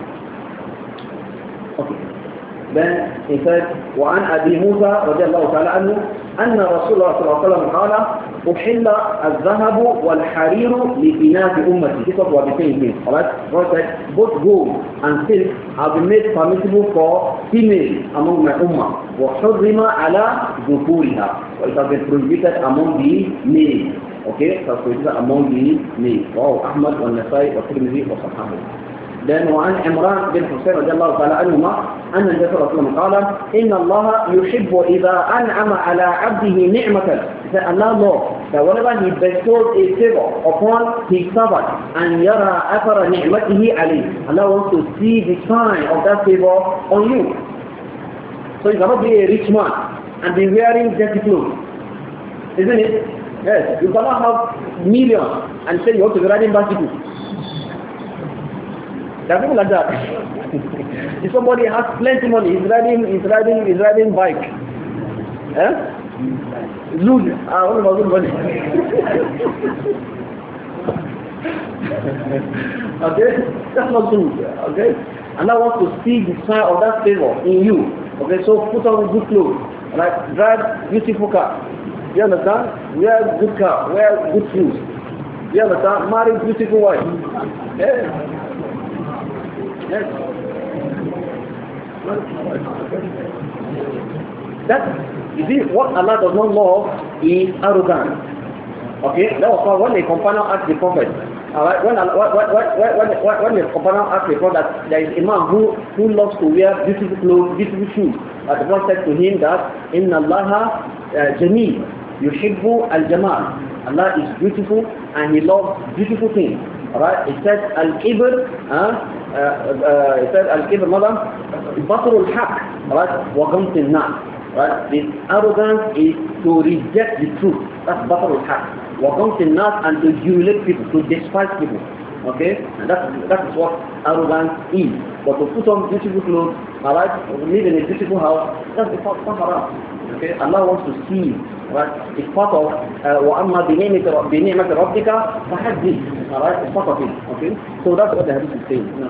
Okay. Then he said, وعن أبي موسى رضي الله تعالى عنه أن رسول الله صلى الله عليه وسلم قال أحل الذهب والحرير لإناث أمتي. This is what we're saying here. Alright? God said, both gold and silk have been made permissible for females among my ummah. وحرم على ذكورها. So it has been prohibited among the males. Okay? It has been prohibited among the males. Wow, Ahmad والنسائي والترمذي وصححه. Then وعن عمران بن حسين رضي الله تعالى عنهما أن النبي صلى الله عليه وسلم قال إن الله يحب إذا أنعم على عبده نعمة. That Allah knows that whenever He bestows a favor upon His servant and يرى أثر نعمته عليه, Allah wants to see the sign of that favor on you. So you cannot be a rich man and be wearing dirty clothes, isn't it? Yes, you cannot have millions and say you want to be riding bicycles. There are people like that. If somebody has plenty money, he's riding, he's riding, he's riding bike. Eh? Lose. Ah, what about good money? Okay? That's not true. Okay? And I want to see the sign of that favor in you. Okay, so put on good clothes. Right? Drive beautiful car. You understand? Wear good car, wear good shoes. You understand? Marry beautiful wife. Yes. Yes. That, you see, what Allah does not love is arrogance. Okay? That was why when the companion asked the Prophet, alright, when, when, when, when, when, when the companion asked the Prophet that there is a man who, who loves to wear beautiful clothes, beautiful shoes, uh, the Prophet said to him that, Inna Allah Jameel, yuhibbu al-jamal. Allah is beautiful and He loves beautiful things. Alright? It says al-kibr, uh, uh, uh, it says al-kibr, mother, batr al-haq, alright, wa ghamt al-nas. Right? This arrogance is to reject the truth. That's batr al-haq. Wa ghamt al-nas, and to humiliate people, to despise people. Okay? And that's, that is what arrogance is. But to put on beautiful clothes, alright, live in a beautiful house, that's not haram. Okay? Allah wants to see. Right? It's part of وَأَمَّا بِنِعْمَةِ رَبِّكَ فَحَدِّثْ. Alright? It's part of it. Okay? So that's what the hadith is saying. No.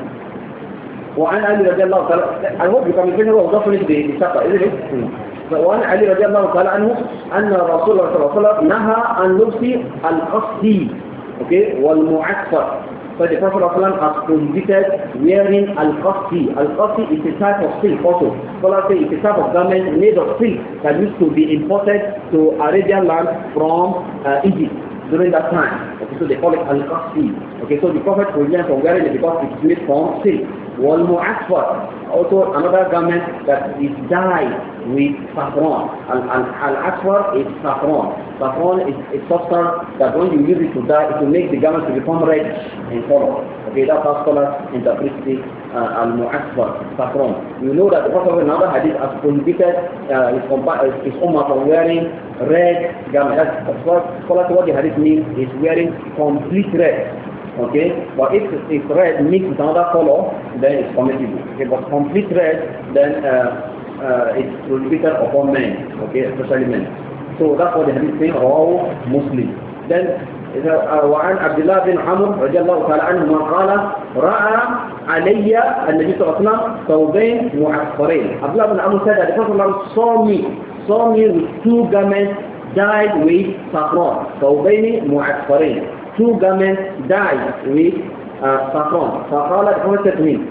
وعن علي رضي الله تعالى. I hope you can be clear what the the chapter, isn't it? وعن علي رضي الله تعالى عنه أن رسول الله صلى الله عليه وسلم نهى عن لبس القصي. Okay? والمعسر. So the Prophet ﷺ has prohibited wearing al-qasi. Al-qasi is a type of silk also. Scholars say it's a type of garment made of silk that used to be imported to Arabian land from uh, Egypt during that time. Okay, so they call it al-qasi. Okay, so the Prophet prohibited from wearing it because it's made from silk. Wal-mu'asfar, also another garment that is dyed with saffron. Al-asfar is saffron. Saffron is a substance that when you use it to dye, it will make the garment to become red in color. Okay, that's how scholars interpret the uh, al-mu'asfar, saffron. You know that the Prophet in another hadith has prohibited uh, his, his ummah from wearing red garment. That's what scholars what the hadith means is wearing complete red. Okay, but if it's red mixed with another color, then it's permissible. Okay, but complete red, then uh, uh, it's prohibited upon men. Okay, especially men. So that's what the hadith saying. Rawahu Muslim. Then وعن عبد الله بن عمرو رضي الله تعالى عنهما قال رأى علي النبي صلى الله عليه وسلم ثوبين معصفرين. Abdullah bin Amr said that the Prophet saw me, saw me with two garments dyed with saffron. ثوبين معصفرين. Two garments dyed with uh, saffron. فقال the Prophet said to him,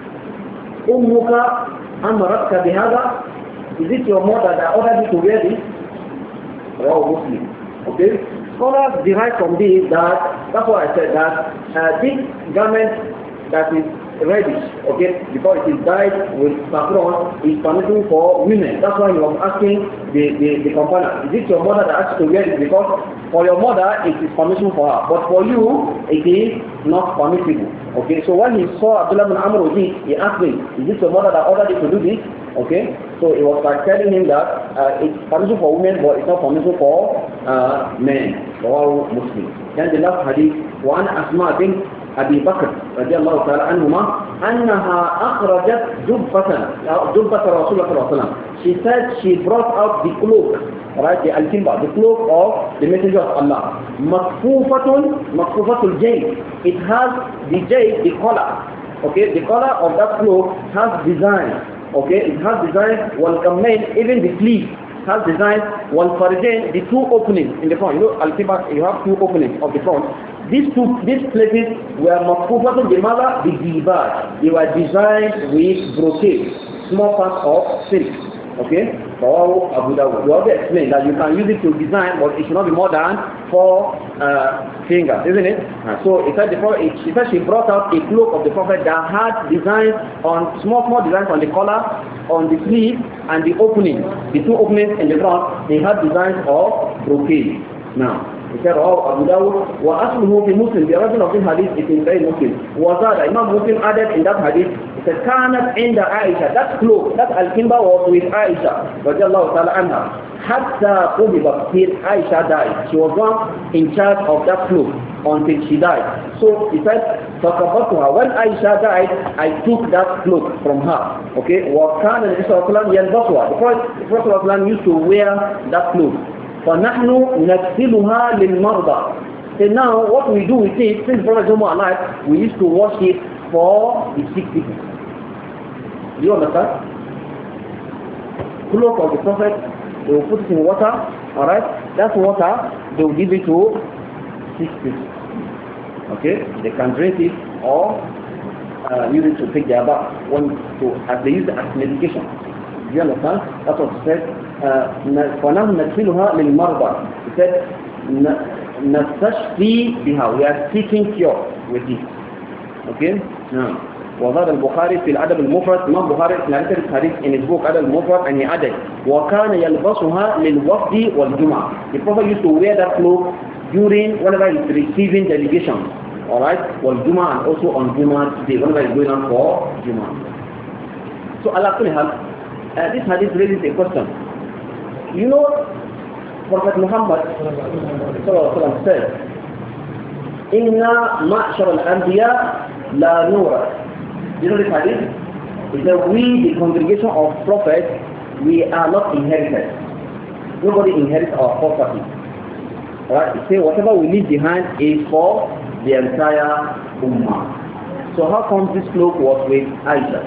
أمك أمرتك بهذا? Is it your mother that ordered you to wear this? Oh, Muslim. Okay. Scholars derive from this that, that's why I said that uh, this garment that is reddish, okay, because it is dyed with saffron, is permissible for women. That's why he was asking the, the, the companion, is it your mother that asked you to wear it? Because for your mother, it is permissible for her. But for you, it is not permissible. Okay, so when he saw Abdullah bin Amr with it, he asked him, is it your mother that ordered you to do this? Okay, so it was like telling him that uh, it's permissible for women, but it's not permissible for uh, men. For all Muslims. Then the last hadith, وعن أسماء بنت أبي بكر رضي الله تعالى عنهما أنها أخرجت جبة جبة رسول الله صلى الله عليه وسلم. She said she brought out the cloak, right, the al-kimba, the cloak of the Messenger of Allah. Makfufatun, makfufatul jayb. It has the jayb, the collar. Okay, the collar of that cloak has design. Okay, it has design. One kamain, even the sleeve has design. One farjain, the two openings in the front. You know, al-kimba, you have two openings of the front. These two, these places were makfufatun the mother, the dibaj. They were designed with brocade, small parts of silk. Okay, for Abu Dawud. We also explained that you can use it to design, but it should not be more than four uh, fingers, isn't it? Uh, so it said the Prophet, it, she said she brought out a cloak of the Prophet that had designs on small, small designs on the collar, on the sleeve, and the opening. The two openings in the front, they had designs of brocade. Now, he said, oh, Abu Dawud, وَأَصْلُهُ فِي Muslim, the origin of this hadith is in very Muslim. Was that Imam Muslim added in that hadith, he said, كَانَتْ عِنْدَ Aisha, that cloak, that al-kimba was with Aisha, radiallahu ta'ala anha, حَتَّى قُبِبَتْ till Aisha died. She was one in charge of that cloak until she died. So he said, فَقَبَتُهَا, when Aisha died, I took that cloak from her. Okay, وَكَانَ النَّبِيُّ صلى الله عليه وسلم يَلْبَسُهَا. The Prophet used to wear that cloak. فَنَحْنُ نَكْسِلُهَا لِلْمَرْضَى. So now what we do with it, since Prophet is alive, we used to wash it for the sick people. Do you understand? Cloak of the Prophet, they will put it in water, alright? That water, they will give it to sick people. Okay, they can drink it or uh, use it to take their bath when to as they use it as medication. Do you understand? That's what he said. فَنَحْنُ نَدْخِلُهَا لِلْمَرْضَى. He said, نَسْتَشْفِي بِهَا. We are seeking cure with it. Okay? Now, وَذَادَ البخاري في الأدب المفرد. Imam Bukhari narrated this hadith in his book Adab al-Mufrad, and he added, وَكَانَ يَلْبَسُهَا لِلْوَفْدِ وَالْجُمَعِ. The Prophet used to wear that cloth during whenever he's receiving delegation. Alright? وَالْجُمَعِ, and also on Jum'ah day, whenever he's going on for Jum'ah. So Allah kulli hal, uh, this hadith raises a question. You know, Prophet Muhammad said, Inna ma'shar al-anbiya la nura. You know this hadith? It says, we, the congregation of prophets, we are not inherited. Nobody inherits our property. Alright? It says, whatever we leave behind is for the entire ummah. So how come this cloak was with Aisha?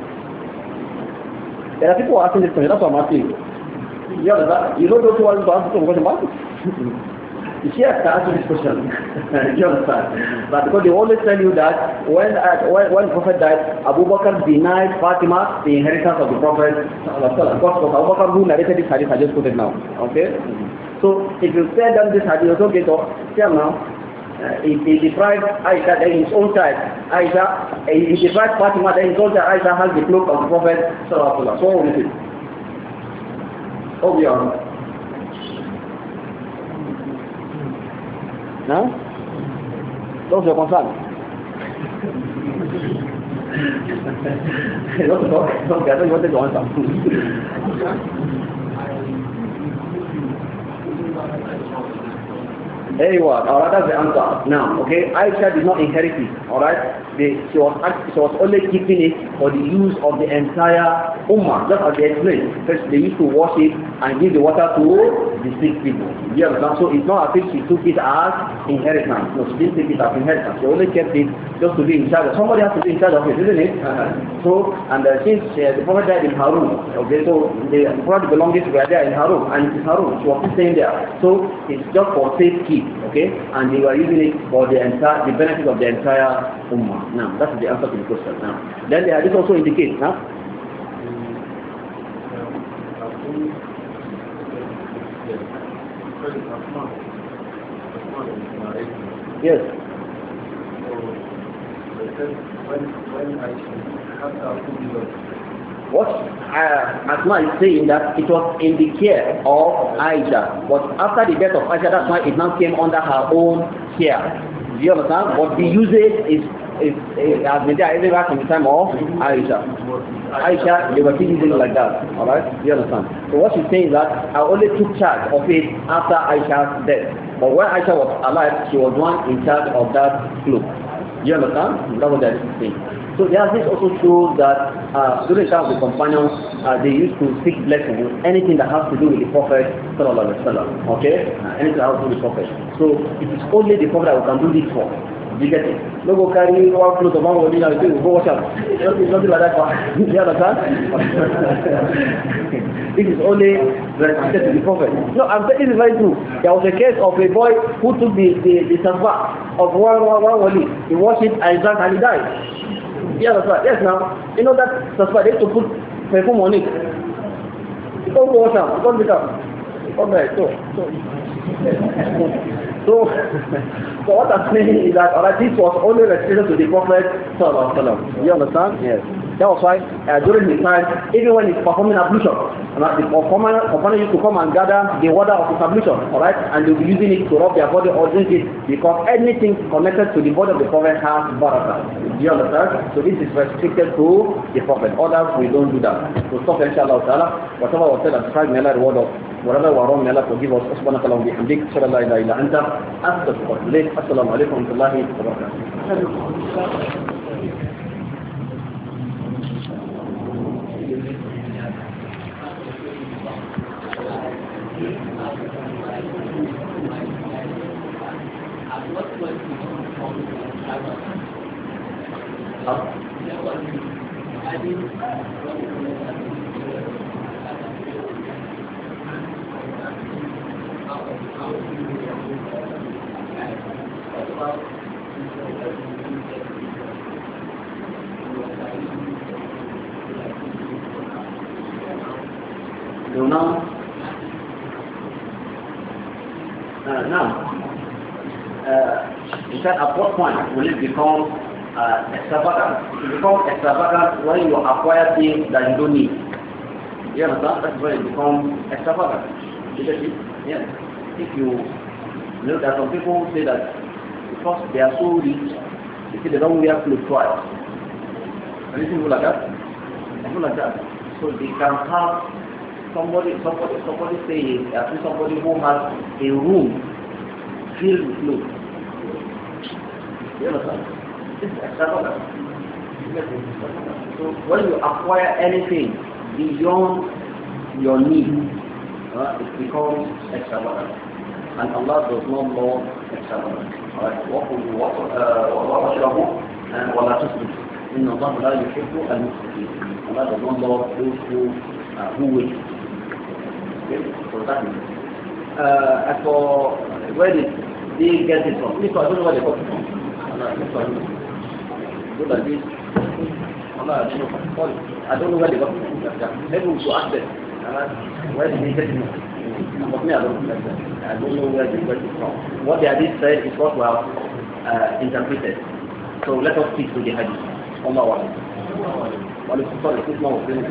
There are people asking this question, that's what I'm asking you. You understand? You don't know who wants to answer the question about it. You see, I can answer this question. You understand? But because they always tell you that when, uh, when, when the Prophet died, Abu Bakr denied Fatima the inheritance of the Prophet. Because Abu Bakr who narrated this hadith, I just put it now. Okay? So if you say that this hadith, okay, so tell now, uh, if he deprived Aisha, then his own child, Aisha, if he deprived Fatima, then his own child, Aisha has the cloak of the Prophet. So what is it? Oh, we are. Huh? Those are concerned. Don't talk. Don't gather what they want. There you are. Alright, that's the answer. Now, okay, Aisha did not inherit it. Alright, she was she was only keeping it for the use of the entire ummah. Just as they explained, first they used to wash it and give the water to the sick people. You understand? So it's not as if she took it as inheritance. No, she didn't take it as inheritance. She only kept it just to be in charge. Somebody has to be in charge of it, isn't it? Uh-huh. So, and uh, since uh, the Prophet died in Harun, okay, so the Prophet belongings were there in Harun, and it's Harun, she was staying there. So it's just for safety, okay, and they were using it for the entire, the benefit of the entire ummah. Now, that's the answer to the question. Now, then the hadith also indicates, huh? Yes. What uh, Asma is saying that it was in the care of Aisha, but after the death of Aisha, that's why it now came under her own care. Do you understand? But the usage is is, is has been there everywhere from the time of Aisha. Aisha, they were still using it like that. Alright? Do you understand? So what she's saying is that I only took charge of it after Aisha's death. But when Aisha was alive, she was one in charge of that cloak. Do you understand? That's what they're saying. So there, this also shows that uh, during the time of the companions, uh, they used to seek blessing with anything that has to do with the Prophet sallallahu alaihi wasallam. Okay? Uh, anything that has to do with the Prophet. So it is only the Prophet that we can do this for. You get it? No go carry one clothes of one body and say, go watch out. Nothing, nothing like that. Do you understand? This is only restricted to the Prophet. No, I'm saying this is very true. There was a case of a boy who took the the, the tasbah of one one one wali. He washed it and drank and he died. Yeah, that's right. Yes, now you know that tasbah they used to put perfume on it. You don't go wash out. You don't pick up. Okay, so so so so what I'm saying is that alright, this was only restricted to the Prophet sallallahu alaihi wasallam. You understand? Yes. That was why uh, during his time, even when he's performing ablution, right, the performer, performer used to come and gather the water of his ablution, alright, and they'll be using it to rub their body or drink it, because anything connected to the body of the Prophet has barakah. Do you understand? So this is restricted to the Prophet. Others, we don't do that. So stop, inshallah ta'ala. Whatever was said and described, may Allah reward us. Whatever was wrong, may Allah forgive us. Subhanaka Allahumma bihamdik. Shalla la ilaha illa anta. Astaghfirullah. Assalamu alaikum wa rahmatullahi wa barakatuh. So now, uh, now, uh, in fact, at what point will it become uh, extravagant? It becomes extravagant when you acquire things that you don't need. You understand? That's when it becomes extravagant. You get it? Yes. If you, you know, there are some people who say that because they are so rich, they say they don't wear clothes twice. Anything like that? Anything like that? So they can have somebody, somebody, somebody saying, I think somebody who has a room filled with clothes. You understand? It's extravagant. So when you acquire anything beyond your need, uh, it becomes extravagant. And Allah does not love extravagant. Alright, what will you what uh and what to do? In Allah la yuhibbu al-muslimin. Allah does not love those who uh, who wish. Okay, so that is uh, as for where did they get it from? Because I don't know where they got it from. Allah, so that this Allah, I don't know where they got it from. Maybe we should ask them. Where did they get it from? But me, I don't know. I don't know where they got it from. What they hadith said is what we have uh, interpreted. So let us stick to the hadith. Allah wa Well, it's sorry, it's not okay.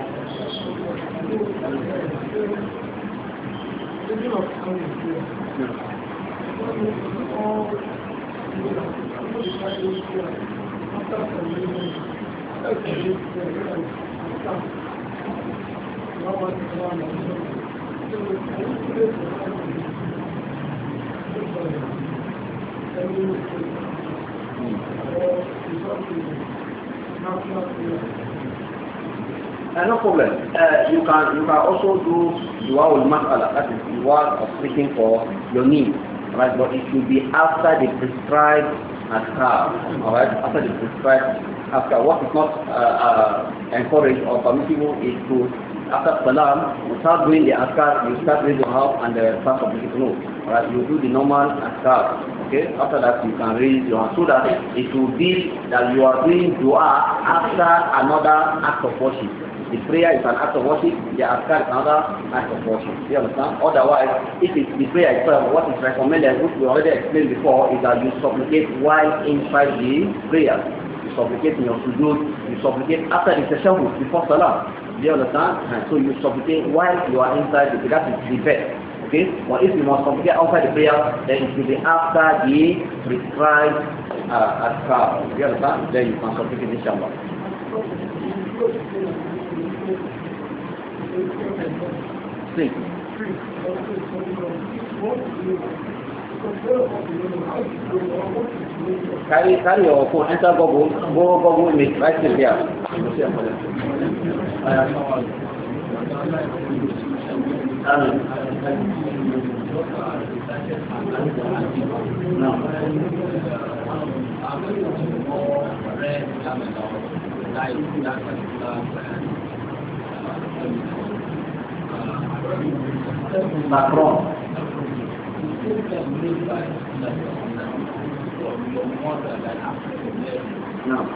Uh, no problem. Uh, you can you can also do dua ul mas'ala, that is dua of seeking for your need, right? But it should be after the prescribed askar, all right? After the prescribed askar. What is not uh, uh, encouraged or permissible is to, after salam, you start doing the askar, you start raising your house and the start supplicating. No, all right? You do the normal askar. Okay, after that you can raise your hand so that it will be that you are doing dua after another act of worship. The prayer is an act of worship, the askar is another act of worship. You understand? Otherwise, if it's the prayer itself, what is recommended, which we already explained before, is that you supplicate while inside the prayer. You supplicate in your sujood, you supplicate after the session before salah. Do you understand? And so you supplicate while you are inside the prayer. That is the best. Okay? But if you must supplicate outside the prayer, then it will be after the prescribed uh, askar. Do you understand? Then you can supplicate inshallah. Sing. Carry, carry your phone, enter Google, go Google Meet, right here. Um, no. Macron. No.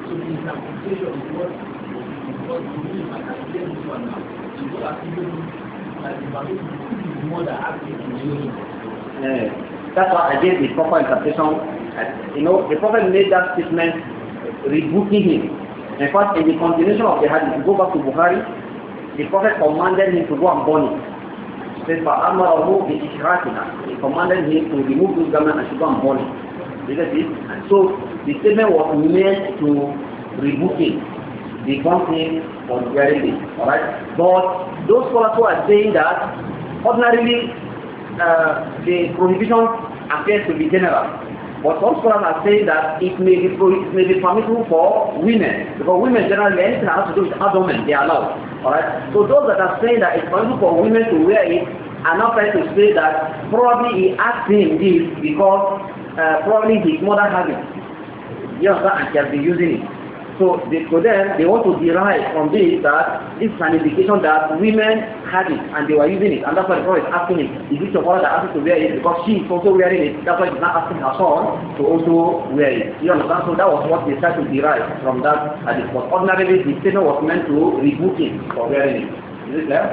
Uh, that's why I gave the proper interpretation. Uh, you know, the Prophet made that statement rebuking him. In fact, in the continuation of the hadith, if you go back to Bukhari, the Prophet commanded him to go and burn it. He said, he commanded him to remove those garments and to go and burn it. Because it, so the statement was meant to rebuke him, debunk him for wearing it. Alright? But those scholars who are saying that ordinarily uh, the prohibition appears to be general. But some scholars are saying that it may be it may be permissible for women, because women generally anything that has to do with abdomen they are allowed. Alright? So those that are saying that it's permissible for women to wear it are now trying to say that probably he asked him this because uh, probably his mother has it. You understand? And she has been using it. So they, to them, they want to derive from this that this is an indication that women had it and they were using it. And that's why the Prophet is asking him, is it your mother that asked you to wear it? Because she is also wearing it. That's why he's not asking her son to also wear it. You understand? So that was what they tried to derive from that hadith. But ordinarily, the statement was meant to rebuke him for wearing it. Is it clear?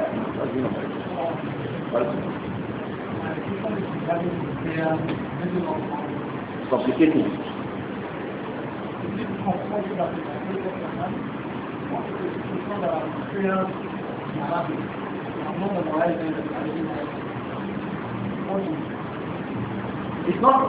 Complicating. It's not,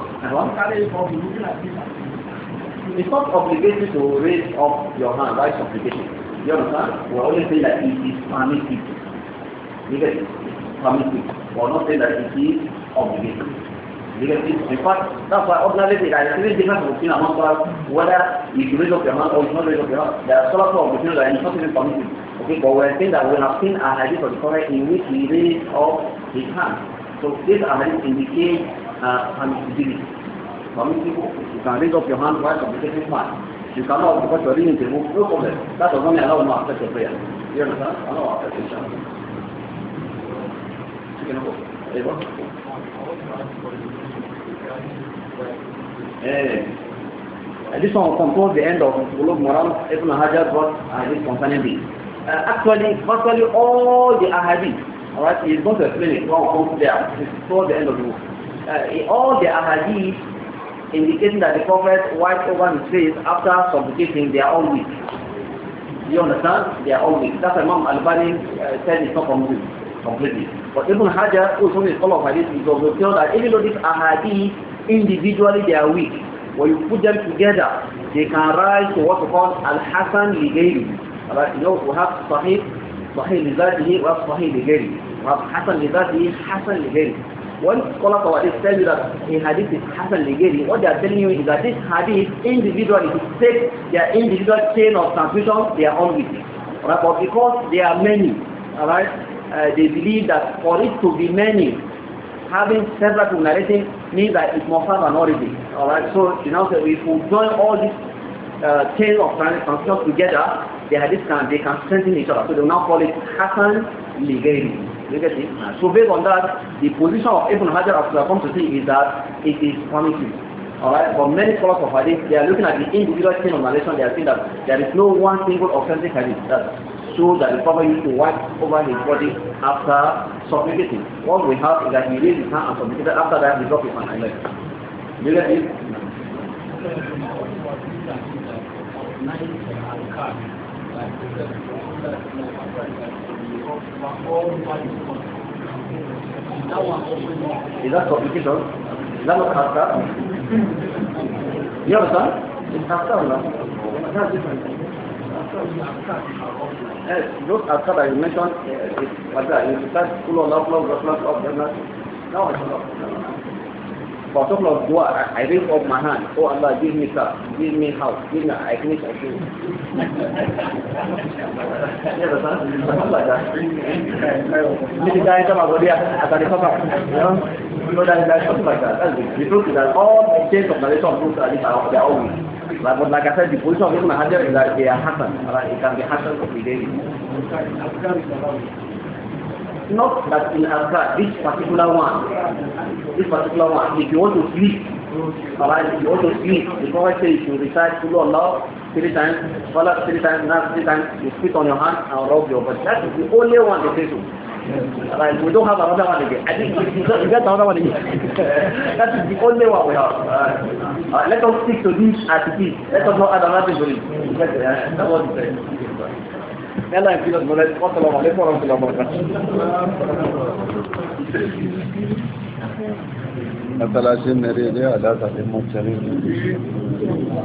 it's not obligatory to raise up your hand, right? Supplication. You understand? We're only saying that it is permitted. Because it is permitted. We're not saying that it is obligatory. Because in fact, that's why ordinarily there is a difference between among us whether you should raise up your hand or you should not raise up your hand. There are scholars of opinion that it's not even permitted. Okay, but we're saying that we have seen a hadith of the Prophet in which he raised up his hand. So this hadith indicates uh, permissibility. Permissible, you can raise up your hand while supplicating fine. You cannot because you're reading the book, no problem. That does not allow you to affect your prayer. You understand? I know affect your prayer. You can go. There you go. Uh, this one will come towards the end of Ulug Moral. Ibn Hajar got a hadith concerning this. Uh, actually, virtually all the ahadith, alright, he's going to explain it. One will come there. It's towards the end of the book. Uh, all the ahadith indicating that the Prophet wiped over his face after supplicating, they are all weak. You understand? They are all weak. That's why Imam Al-Bani uh, said it's not complete, completely. But Ibn Hajar, who is only a scholar of hadith, is also tell that even though these ahadith individually they are weak, when you put them together, they can rise to what we call Al-Hasan Ligayri. Alright, you know, we have Sahih, Sahih Lizatihi, we have Sahih Ligayri. We have Hasan Lizatihi, Hasan Ligayri. When scholars of hadith tell you that a hadith is Hasan Ligayri, what they are telling you is that this hadith individually, if you take their individual chain of transmission, they are all weak. Alright, but because there are many, alright, uh, they believe that for it to be many, having several to narrating means that it must have an origin. Alright, so you know, so if we join all these uh, chains of transmission together, the hadith can, they can strengthen each other. So they will now call it Hasan Ligayri. You get it? So based on that, the position of Ibn Hajar as we have come to see is that it is permissible. Alright, but many scholars of hadith, they are looking at the individual chain of narration, they are saying that there is no one single authentic hadith that shows that the Prophet used to wipe over his body after supplicating. What we have is that he raised his hand and supplicated, after that he dropped his hand and left. You get it? Is that supplication? Is that not Haftar? You understand? It's Haftar or not? That's different. Yes, those Haftar that you mentioned, uh, it's like that. You start full of love, love, love, love, love, love. No, it's not. For some of dua, I raise up my hand. Oh Allah, give me car, give me house, give me, I finish, I finish. You understand? Something like that. This is guy come out here, I can recover. You know? So that, that's something like that. That's it. The truth is that all the chains of narration of books are these are they are all weak. Like, but like I said, the position of Ibn Hajar is that they are Hasan. Right? It can be Hasan of the day. Not that in Azkar, this particular one, this particular one, if you want to sleep, alright, if you want to sleep, the Prophet says you recite Kulu Allah three times, Salah three times, Nas three times, you spit on your hand and rub your body. That is the only one they say to. Alright, we don't have another one again. I think you get another one again. That is the only one we have. Uh, uh, let us stick to this as it is. Let us not add another to it. That's what he said. يلا يمكن المولد قتل الله عليكم ورحمة الله وبركاته. مثلا شيء مريض يا لا تفهم مشكلة.